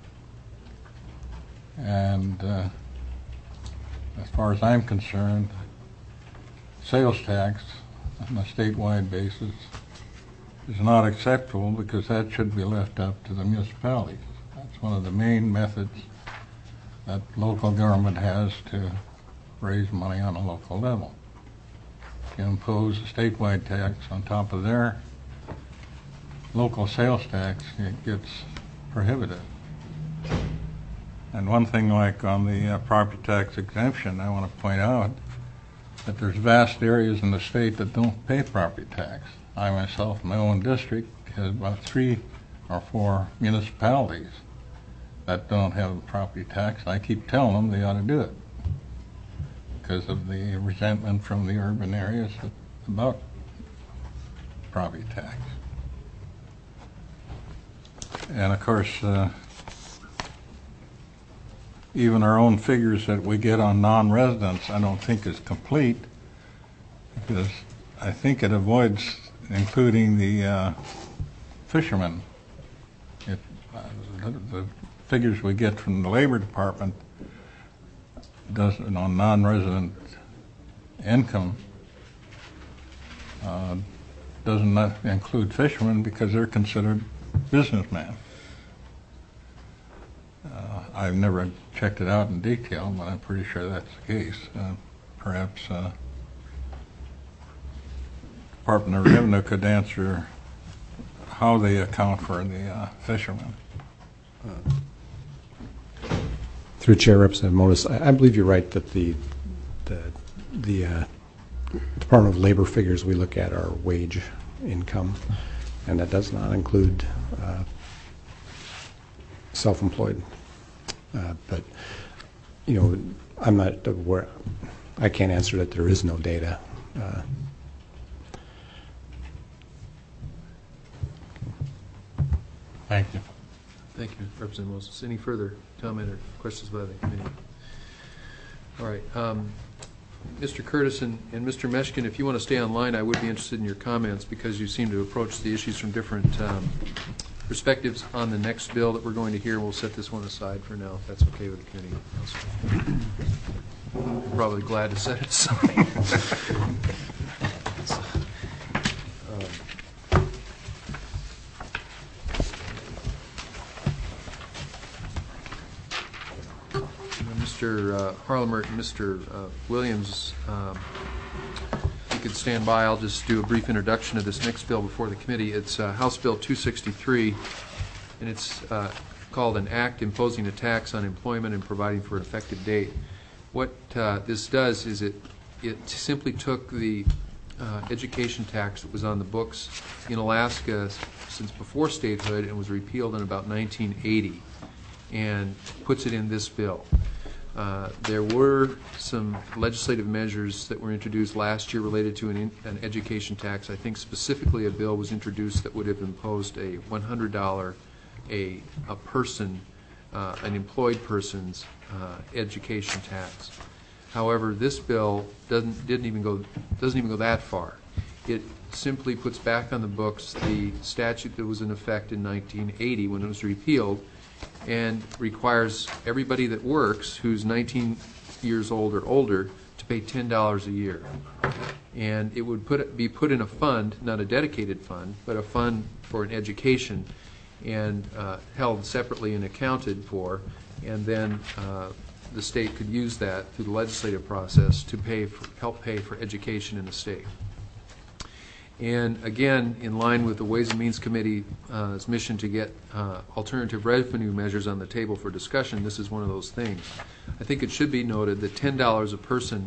And as far as I'm concerned, sales tax on a statewide basis is not acceptable because that should be left up to the municipalities. That's one of the main methods that local government has to raise money on a local level. To impose a statewide tax on top of their local sales tax, it gets prohibitive. And one thing, like on the property tax exemption, I want to point out that there's vast areas in the state that don't pay property tax. I myself, in my own district, has about 3 or 4 municipalities that don't have a property tax. I keep telling them they ought to do it because of the resentment from the urban areas about property tax. And of course, even our own figures that we get on non-residents I don't think is complete, because I think it avoids including the fishermen. The figures we get from the Labor Department doesn't, on non-resident income, doesn't include fishermen because they're considered businessmen. I've never checked it out in detail, but I'm pretty sure that's the case. Perhaps Department of Revenue could answer how they account for the fishermen. Through Chair Representative Modis, I believe you're right that the Department of Labor figures we look at are wage income, and that does not include self-employed. But, you know, I'm not aware, I can't answer that there is no data. Thank you. Thank you, Representative Moses. Any further comment or questions by the committee? All right. Mr. Curtis and Mr. Meshkin, if you want to stay online, I would be interested in your comments because you seem to approach the issues from different perspectives on the next bill that we're going to hear. We'll set this one aside for now, if that's okay with the committee. I'm probably glad to set it aside. Mr. Harlemert and Mr. Williams, you could stand by. I'll just do a brief introduction of this next bill before the committee. It's House Bill 263, and it's called an act imposing a tax on employment and providing for an effective date. What this does is it simply took the education tax that was on the books in Alaska since before statehood and was repealed in about 1980 and puts it in this bill. There were some legislative measures that were introduced last year related to an education tax. I think specifically a bill was introduced that would have imposed a $100 a person, an employed person's education tax. However, this bill doesn't even go that far. It simply puts back on the books the statute that was in effect in 1980 when it was repealed, and requires everybody that works who's 19 years old or older to pay $10 a year. And it would be put in a fund, not a dedicated fund, but a fund for an education, and held separately and accounted for, and then the state could use that through the legislative process to help pay for education in the state. And again, in line with the Ways and Means Committee's mission to get alternative revenue measures on the table for discussion, this is one of those things. I think it should be noted that $10 a person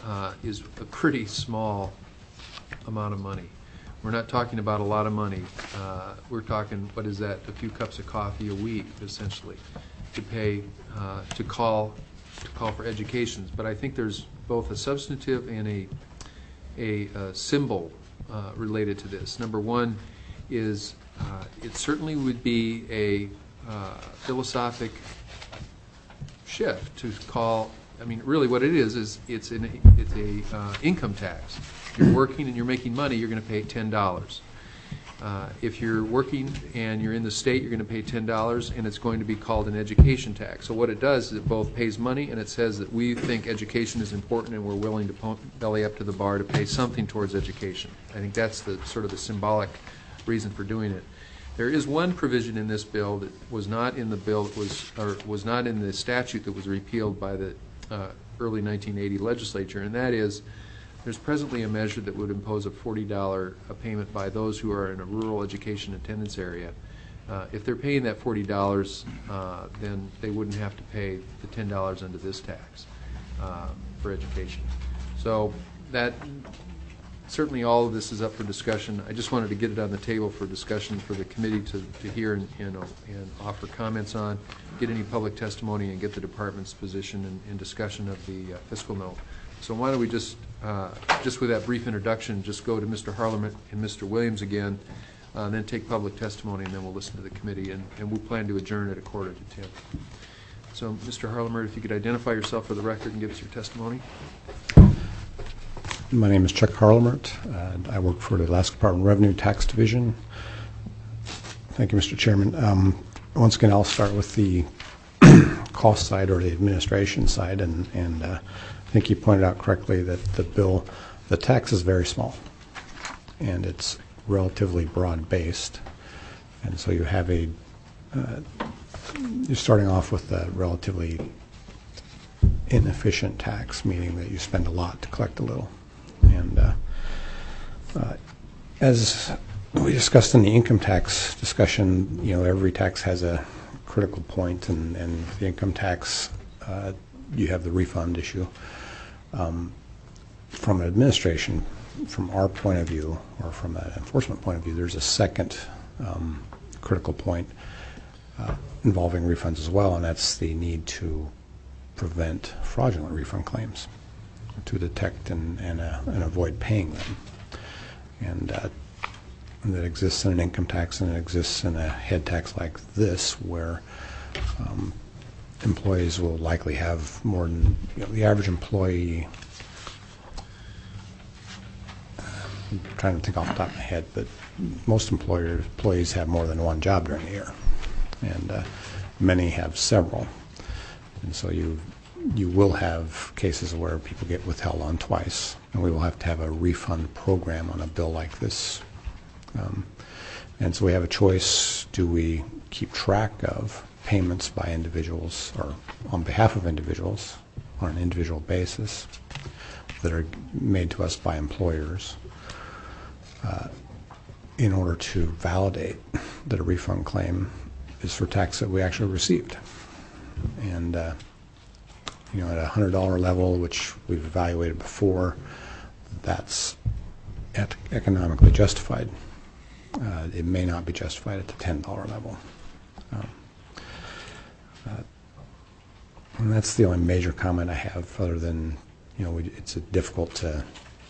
is a pretty small amount of money. We're not talking about a lot of money. We're talking, what is that, a few cups of coffee a week, essentially, to pay, to call for educations. But I think there's both a substantive and a symbol related to this. Number one is it certainly would be a philosophic shift to call. I mean, really, what it is it's a income tax. If you're working and you're making money, you're going to pay $10. If you're working and you're in the state, you're going to pay $10, and it's going to be called an education tax. So what it does is it both pays money, and it says that we think education is important, and we're willing to belly up to the bar to pay something towards education. I think that's the sort of the symbolic reason for doing it. There is one provision in this bill that was not in the bill that was not in the statute that was repealed by the early 1980 legislature, and that is there's presently a measure that would impose a $40 payment by those who are in a rural education attendance area. If they're paying that $40, then they wouldn't have to pay the $10 under this tax for education. So that certainly all of this is up for discussion. I just wanted to get it on the table for discussion for the committee to hear and offer comments on, get any public testimony, and get the department's position and discussion of the fiscal note. So why don't we just with that brief introduction, just go to Mr. Harleman and Mr. Williams again, then take public testimony, and then we'll listen to the committee, and we plan to adjourn at 9:45. So, Mr. Harleman, if you could identify yourself for the record and give us your testimony. My name is Chuck Harlemert. I work for the Alaska Department of Revenue Tax Division. Thank you, Mr. Chairman. Once again, I'll start with the cost side or the administration side, and I think you pointed out correctly that the tax is very small, and it's relatively broad-based, and so you have you're starting off with a relatively inefficient tax, meaning that you spend a lot to collect a little. And as we discussed in the income tax discussion, every tax has a critical point, and the income tax, you have the refund issue. From an administration, from our point of view, or from an enforcement point of view, there's a second critical point involving refunds as well, and that's the need to prevent fraudulent refund claims, to detect and avoid paying them. And that exists in an income tax, and it exists in a head tax like this, where employees will likely have more than, the average employee, I'm trying to think off the top of my head, but most employees have more than one job during the year, and many have several. And so you will have cases where people get withheld on twice, and we will have to have a refund program on a bill like this. And so we have a choice: do we keep track of payments by individuals or on behalf of individuals on an individual basis that are made to us by employers in order to validate that a refund claim is for tax that we actually received? And at a $100 level, which we've evaluated before, that's economically justified. It may not be justified at the $10 level. And that's the only major comment I have, other than, it's difficult to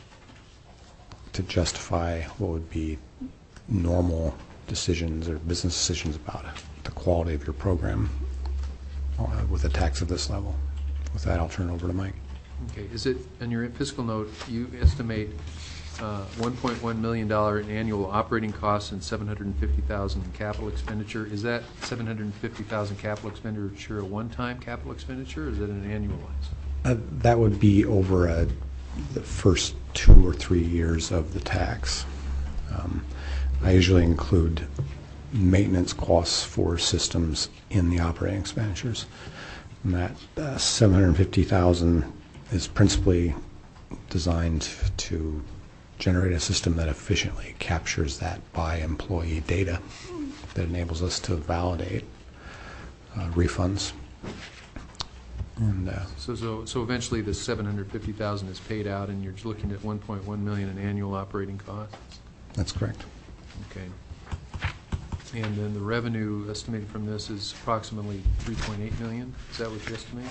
justify what would be normal decisions or business decisions about the quality of your program with a tax of this level. With that, I'll turn it over to Mike. Okay. Is it, on your fiscal note, you estimate $1.1 million in annual operating costs and $750,000 in capital expenditure? Is that $750,000 capital expenditure a one-time capital expenditure, or is it an annualized? That would be over the first 2 or 3 years of the tax. I usually include maintenance costs for systems in the operating expenditures. And that $750,000 is principally designed to generate a system that efficiently captures that by employee data that enables us to validate refunds. And So eventually the $750,000 is paid out, and you're looking at $1.1 million in annual operating costs? that's correct. Okay. And then the revenue estimated from this is approximately $3.8 million? Is that what you estimate?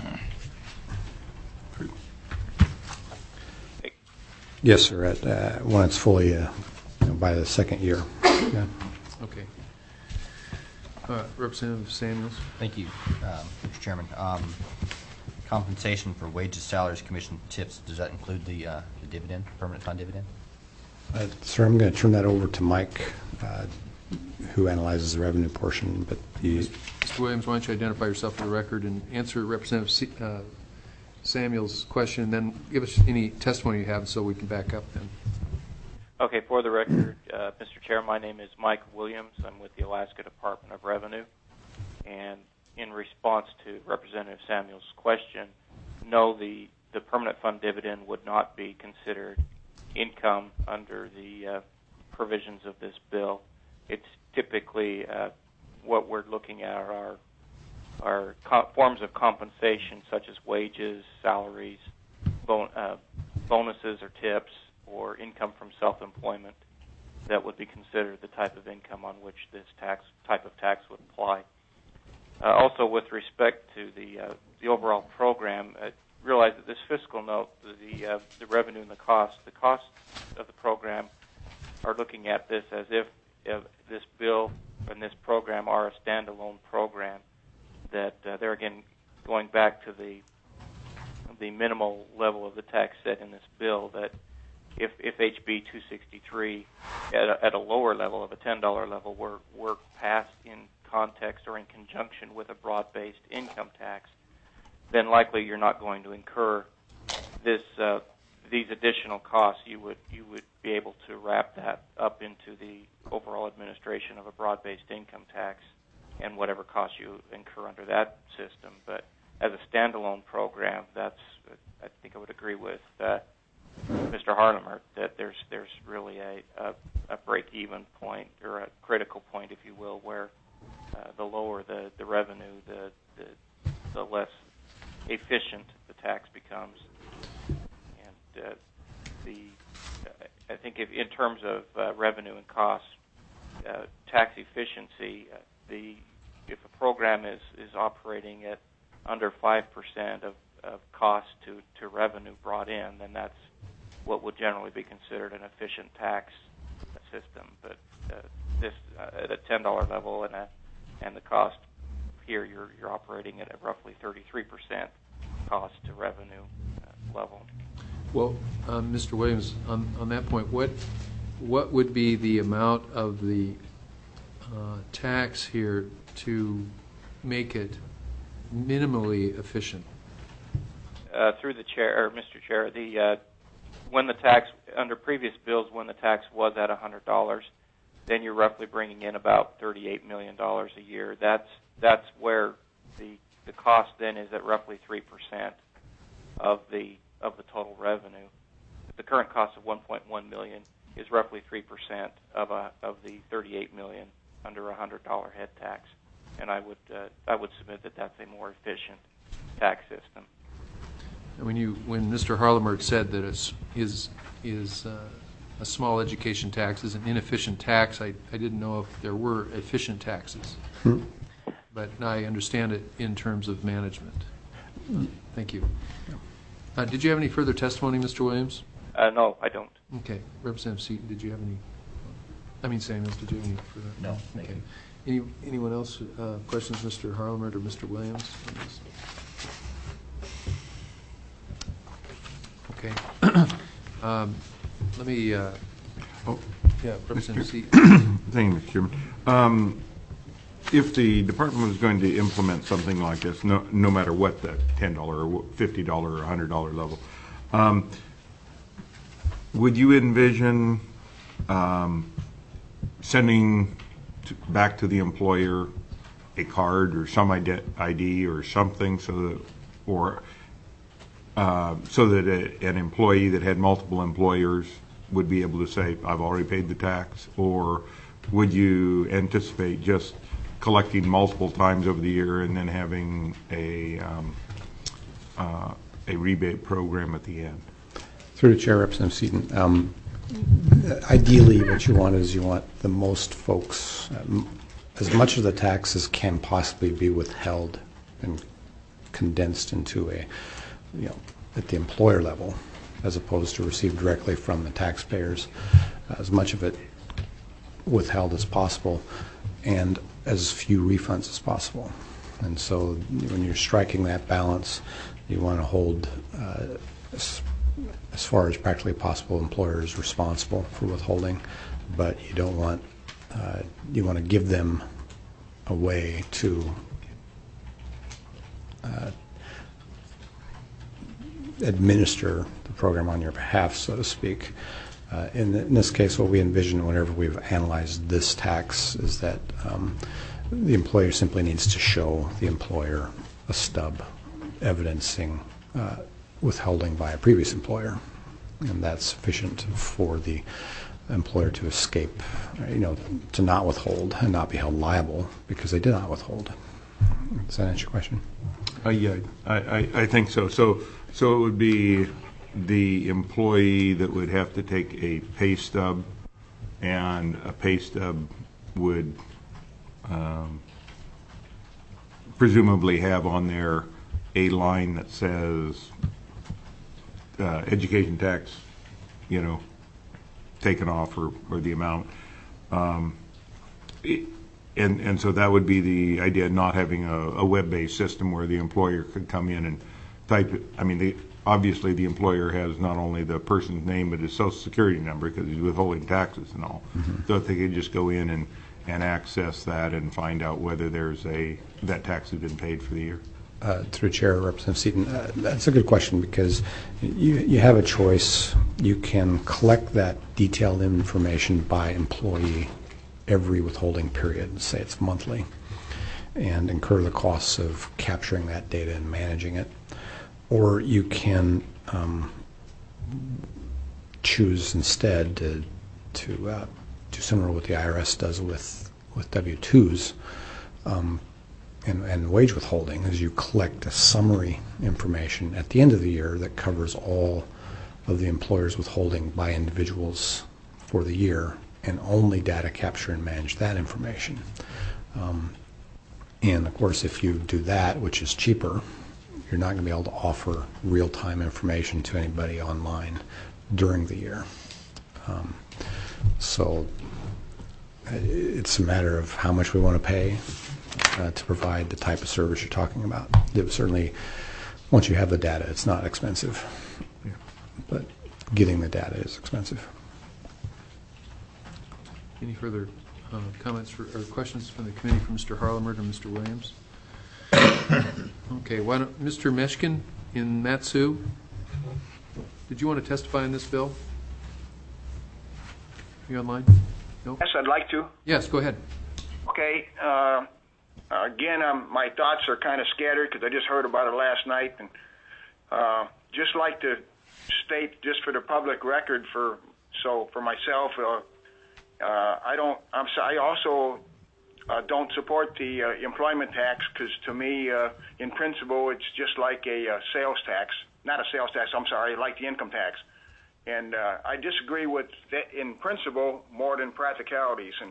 Yes, sir, when it's fully, by the second year. Yeah. Okay. Representative Samuels? Thank you, Mr. Chairman. Compensation for wages, salaries, commission, tips, does that include the dividend, permanent fund dividend? Sir, I'm going to turn that over to Mike, who analyzes the revenue portion, but Mr. Williams, why don't you identify yourself for the record and answer Representative Samuel's question, and then give us any testimony you have so we can back up then. Okay, for the record, Mr. Chair, my name is Mike Williams. I'm with the Alaska Department of Revenue. And in response to Representative Samuel's question, no, the permanent fund dividend would not be considered income under the provisions of this bill. It's typically what we're looking at are forms of compensation such as wages, salaries, bonuses or tips, or income from self-employment that would be considered the type of income on which this type of tax would apply. Also, with respect to the overall program, realize that this fiscal note, the revenue and the cost of the program are looking at this as if this bill and this program are a standalone program. That they're again going back to the minimal level of the tax set in this bill. That if HB 263 at a lower level of a $10 level were passed in context or in conjunction with a broad-based income tax, then likely you're not going to incur these additional costs. You would be able to wrap that up into the overall administration of a broad-based income tax and whatever costs you incur under that system. But as a standalone program, I think I would agree with Mr. Harlemer that there's really a break-even point or a critical point, if you will, where the lower the revenue, the less efficient the tax becomes. And I think in terms of revenue and costs, tax efficiency, if a program is operating at under 5% of cost to revenue brought in, then that's what would generally be considered an efficient tax system. But this at a $10 level and the cost here, you're operating at a roughly 33% cost to revenue level. Well, Mr. Williams, on that point, what would be the amount of the tax here to make it minimally efficient? Through the chair, or Mr. Chair, when the tax under previous bills, when the tax was at $100, then you're roughly bringing in about $38 million a year. That's where the cost then is at roughly 3% of the total revenue. The current cost of $1.1 million is roughly 3% of the $38 million under a $100 head tax, and I would submit that that's a more efficient tax system. When Mr. Harlemer said that a small education tax is an inefficient tax, I didn't know if there were efficient taxes, but now I understand it in terms of management. Thank you. Did you have any further testimony, Mr. Williams? No, I don't. Okay. Representative Seaton, did you have any? Samuels, did you have any further? No, thank you. Anyone else? Questions, Mr. Harlemer or Mr. Williams? Okay. Let me. Representative Seaton. Thank you, Mr. Chairman. If the department was going to implement something like this, no matter what the $10 or $50 or $100 level, would you envision sending back to the employer a card or some ID or something so that an employee that had multiple employers would be able to say, I've already paid the tax? Or would you anticipate just collecting multiple times over the year and then having a rebate program at the end. Through the Chair, Representative Seaton, ideally what you want is you want the most folks, as much of the tax as can possibly be withheld and condensed into a, at the employer level, as opposed to received directly from the taxpayers, as much of it withheld as possible and as few refunds as possible. And so when you're striking that balance, you want to hold, as far as practically possible, employers responsible for withholding, but you don't want, you want to give them a way to administer the program on your behalf, so to speak. In this case, what we envision whenever we've analyzed this tax is that the employer simply needs to show the employer a stub evidencing withholding by a previous employer, and that's sufficient for the employer to escape, to not withhold and not be held liable because they did not withhold. Does that answer your question? Yeah, I think so. So it would be the employee that would have to take a pay stub, and a pay stub would presumably have on there a line that says education tax, taken off, or the amount. And so that would be the idea, not having a web-based system where the employer could come in and type it. I mean, obviously the employer has not only the person's name but his social security number because he's withholding taxes and all. Mm-hmm. So if they could just go in and access that and find out whether that tax has been paid for the year. Through Chair, Representative Seaton, that's a good question because you have a choice. You can collect that detailed information by employee every withholding period, say it's monthly, and incur the costs of capturing that data and managing it. Or you can choose instead to do similar to what the IRS does with W-2s and wage withholding, is you collect a summary information at the end of the year that covers all of the employer's withholding by individuals for the year, and only data capture and manage that information. And of course, if you do that, which is cheaper, you're not going to be able to offer real-time information to anybody online during the year. So it's a matter of how much we want to pay to provide the type of service you're talking about. Certainly, once you have the data, it's not expensive, but getting the data is expensive. Any further comments or questions from the committee from Mr. Harlemer or Mr. Williams? Okay, why don't Mr. Meshkin in Matsu, did you want to testify on this bill? Are you online? No? Yes, I'd like to. Yes, go ahead. Okay. Again, my thoughts are kind of scattered because I just heard about it last night, and just like to state, just for the public record, for myself, I also don't support the employment tax because to me, in principle, it's just like a sales tax. Not a sales tax, I'm sorry, like the income tax. And I disagree with that in principle more than practicalities. And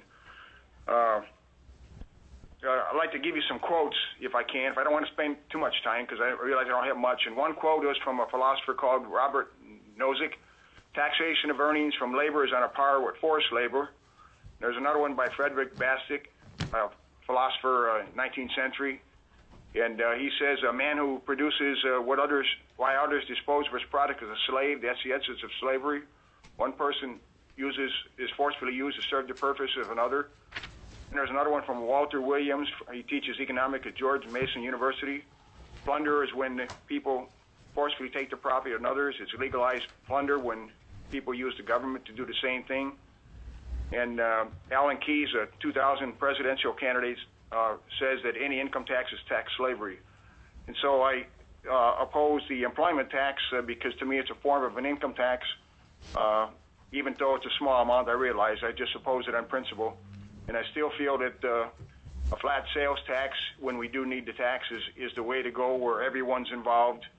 I'd like to give you some quotes if I can, if I don't want to spend too much time because I realize I don't have much. And one quote is from a philosopher called Robert Nozick. Taxation of earnings from labor is on a par with forced labor. There's another one by Frederick Bastiat, a philosopher, 19th century. And he says, a man who produces why others dispose of his product as a slave, that's the essence of slavery. One person is forcefully used to serve the purpose of another. And there's another one from Walter Williams. He teaches economics at George Mason University. Plunder is when people forcefully take the property of others. It's legalized plunder when people use the government to do the same thing. And Alan Keyes, a 2000 presidential candidate, says that any income tax is tax slavery. And so I oppose the employment tax because to me it's a form of an income tax. Even though it's a small amount, I realize I just oppose it on principle. And I still feel that a flat sales tax, when we do need the taxes, is the way to go where everyone's involved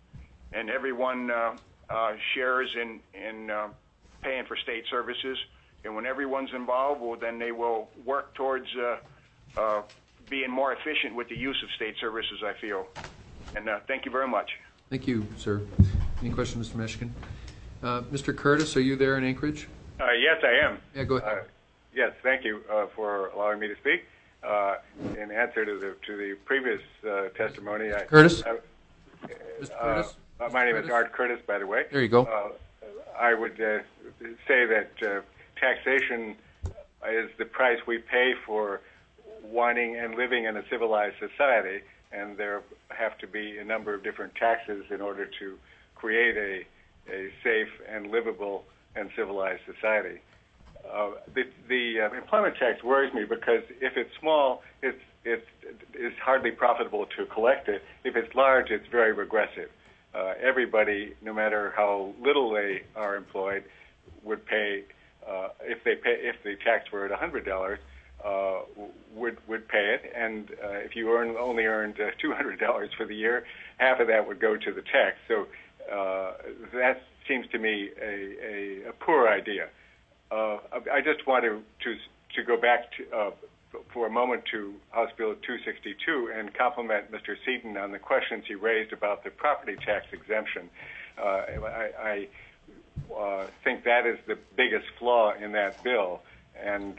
and everyone shares in paying for state services. And when everyone's involved, well, then they will work towards being more efficient with the use of state services, I feel. And thank you very much. Thank you, sir. Any questions, Mr. Meshkin? Mr. Curtis, are you there in Anchorage? Yes, I am. Yeah, go ahead. Yes, thank you for allowing me to speak. In answer to the previous testimony, Curtis? Mr. Curtis? My name is Art Curtis, by the way. There you go. I would say that taxation is the price we pay for wanting and living in a civilized society, and there have to be a number of different taxes in order to create a safe and livable and civilized society. The employment tax worries me because if it's small, it's hardly profitable to collect it. If it's large, it's very regressive. Everybody, no matter how little they are employed, would pay if the tax were at $100, would pay it, and if you only earned $200 for the year, half of that would go to the tax. So that seems to me a poor idea. I just want to go back for a moment to House Bill 262 and compliment Mr. Seaton on the questions he raised about the property tax exemption. I think that is the biggest flaw in that bill, and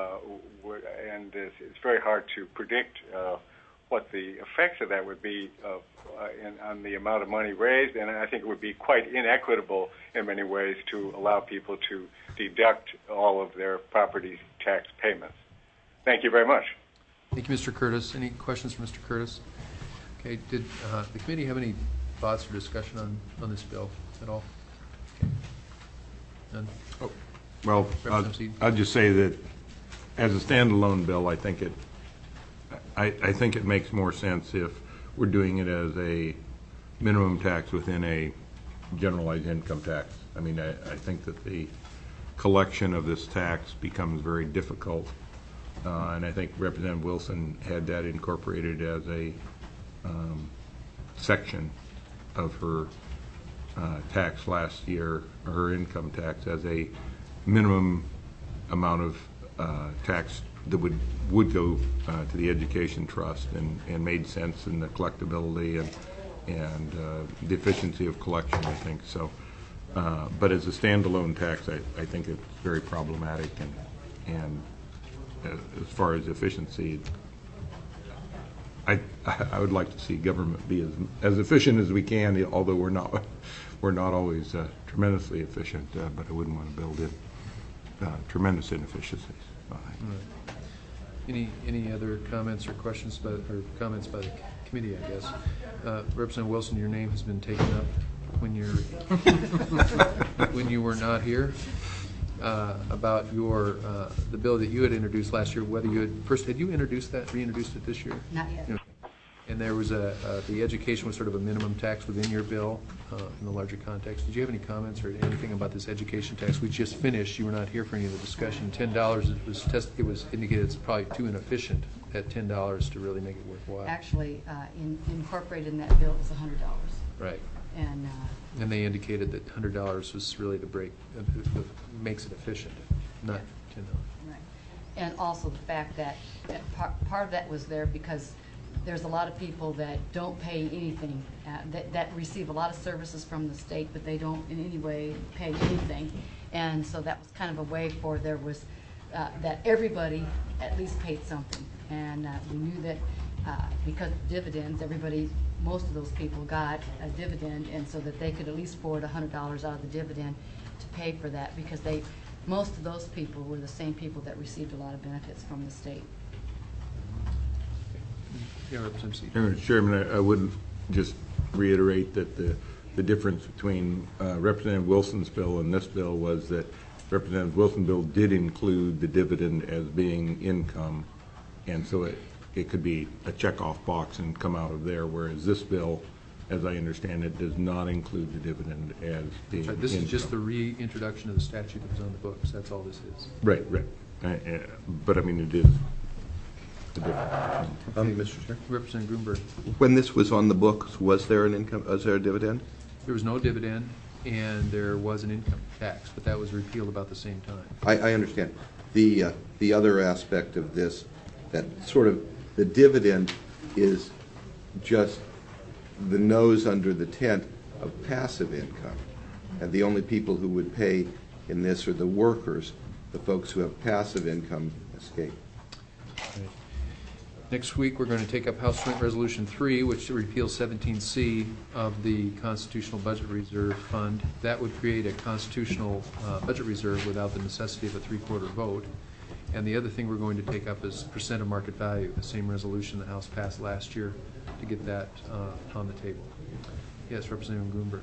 it's very hard to predict what the effects of that would be on the amount of money raised, and I think it would be quite inequitable in many ways to allow people to deduct all of their property tax payments. Thank you very much. Thank you, Mr. Curtis. Any questions for Mr. Curtis? Okay, did the committee have any thoughts or discussion on this bill at all? Okay. None? Oh, well, I'll just say that as a standalone bill, I think it makes more sense if we're doing it as a minimum tax within a generalized income tax. I mean, I think that the collection of this tax becomes very difficult, and I think Representative Wilson had that incorporated as a section of her tax last year, her income tax, as a minimum amount of tax that would go to the education trust, and made sense in the collectability and the efficiency of collection, I think. So, but as a standalone tax, I think it's very problematic, and as far as efficiency, I would like to see government be as efficient as we can, although we're not always tremendously efficient, but I wouldn't want to build in tremendous inefficiencies. Any other comments or questions comments by the committee, I guess? Representative Wilson, your name has been taken up when you were not here about the bill that you had introduced last year. Whether you had you reintroduced it this year? Not yet. And there was the education was sort of a minimum tax within your bill in the larger context. Did you have any comments or anything about this education tax? We just finished. You were not here for any of the discussion. $10. It was indicated it's probably too inefficient at $10 to really make it worthwhile. Actually, incorporated in that bill was $100. Right. And they indicated that $100 was really the break, makes it efficient, not $10. Right. And also the fact that part of that was there because there's a lot of people that don't pay anything, that receive a lot of services from the state, but they don't in any way pay anything. And so that was kind of a way for that everybody at least paid something. And we knew that because of dividends, most of those people got a dividend, and so that they could at least forward $100 out of the dividend to pay for that, because most of those people were the same people that received a lot of benefits from the state. Yeah, Representative Mr. Chairman, I would just reiterate that the difference between Representative Wilson's bill and this bill was that Representative Wilson's bill did include the dividend as being income, and so it could be a checkoff box and come out of there, whereas this bill, as I understand it, does not include the dividend as being income. This is just the reintroduction of the statute that was on the books. That's all this is. Right. But I mean, it is the difference. Mr. Chair? Representative Grunberg. When this was on the books, was there a dividend? There was no dividend, and there was an income tax, but that was repealed about the same time. I understand. The other aspect of this, that sort of the dividend is just the nose under the tent of passive income. And the only people who would pay in this are the workers. The folks who have passive income escape. Next week, we're going to take up House Joint Resolution 3, which repeals 17C of the Constitutional Budget Reserve Fund. That would create a constitutional budget reserve without the necessity of a three-quarter vote. And the other thing we're going to take up is percent of market value, the same resolution the House passed last year to get that on the table. Yes, Representative Goomberg.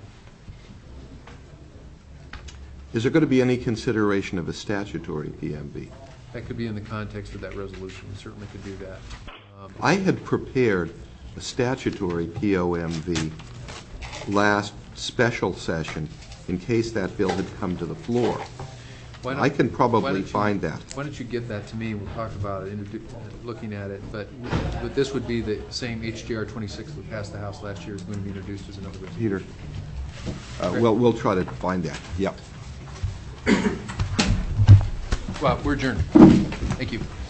Is there going to be any consideration of a statutory PMV? That could be in the context of that resolution. We certainly could do that. I had prepared a statutory POMV last special session in case that bill had come to the floor. I can probably find that. Why don't you get that to me and we'll talk about it, looking at it. But this would be the same HJR 26 that passed the House last year is going to be introduced as another resolution. Peter, we'll try to find that. Yep. Well, we're adjourned. Thank you.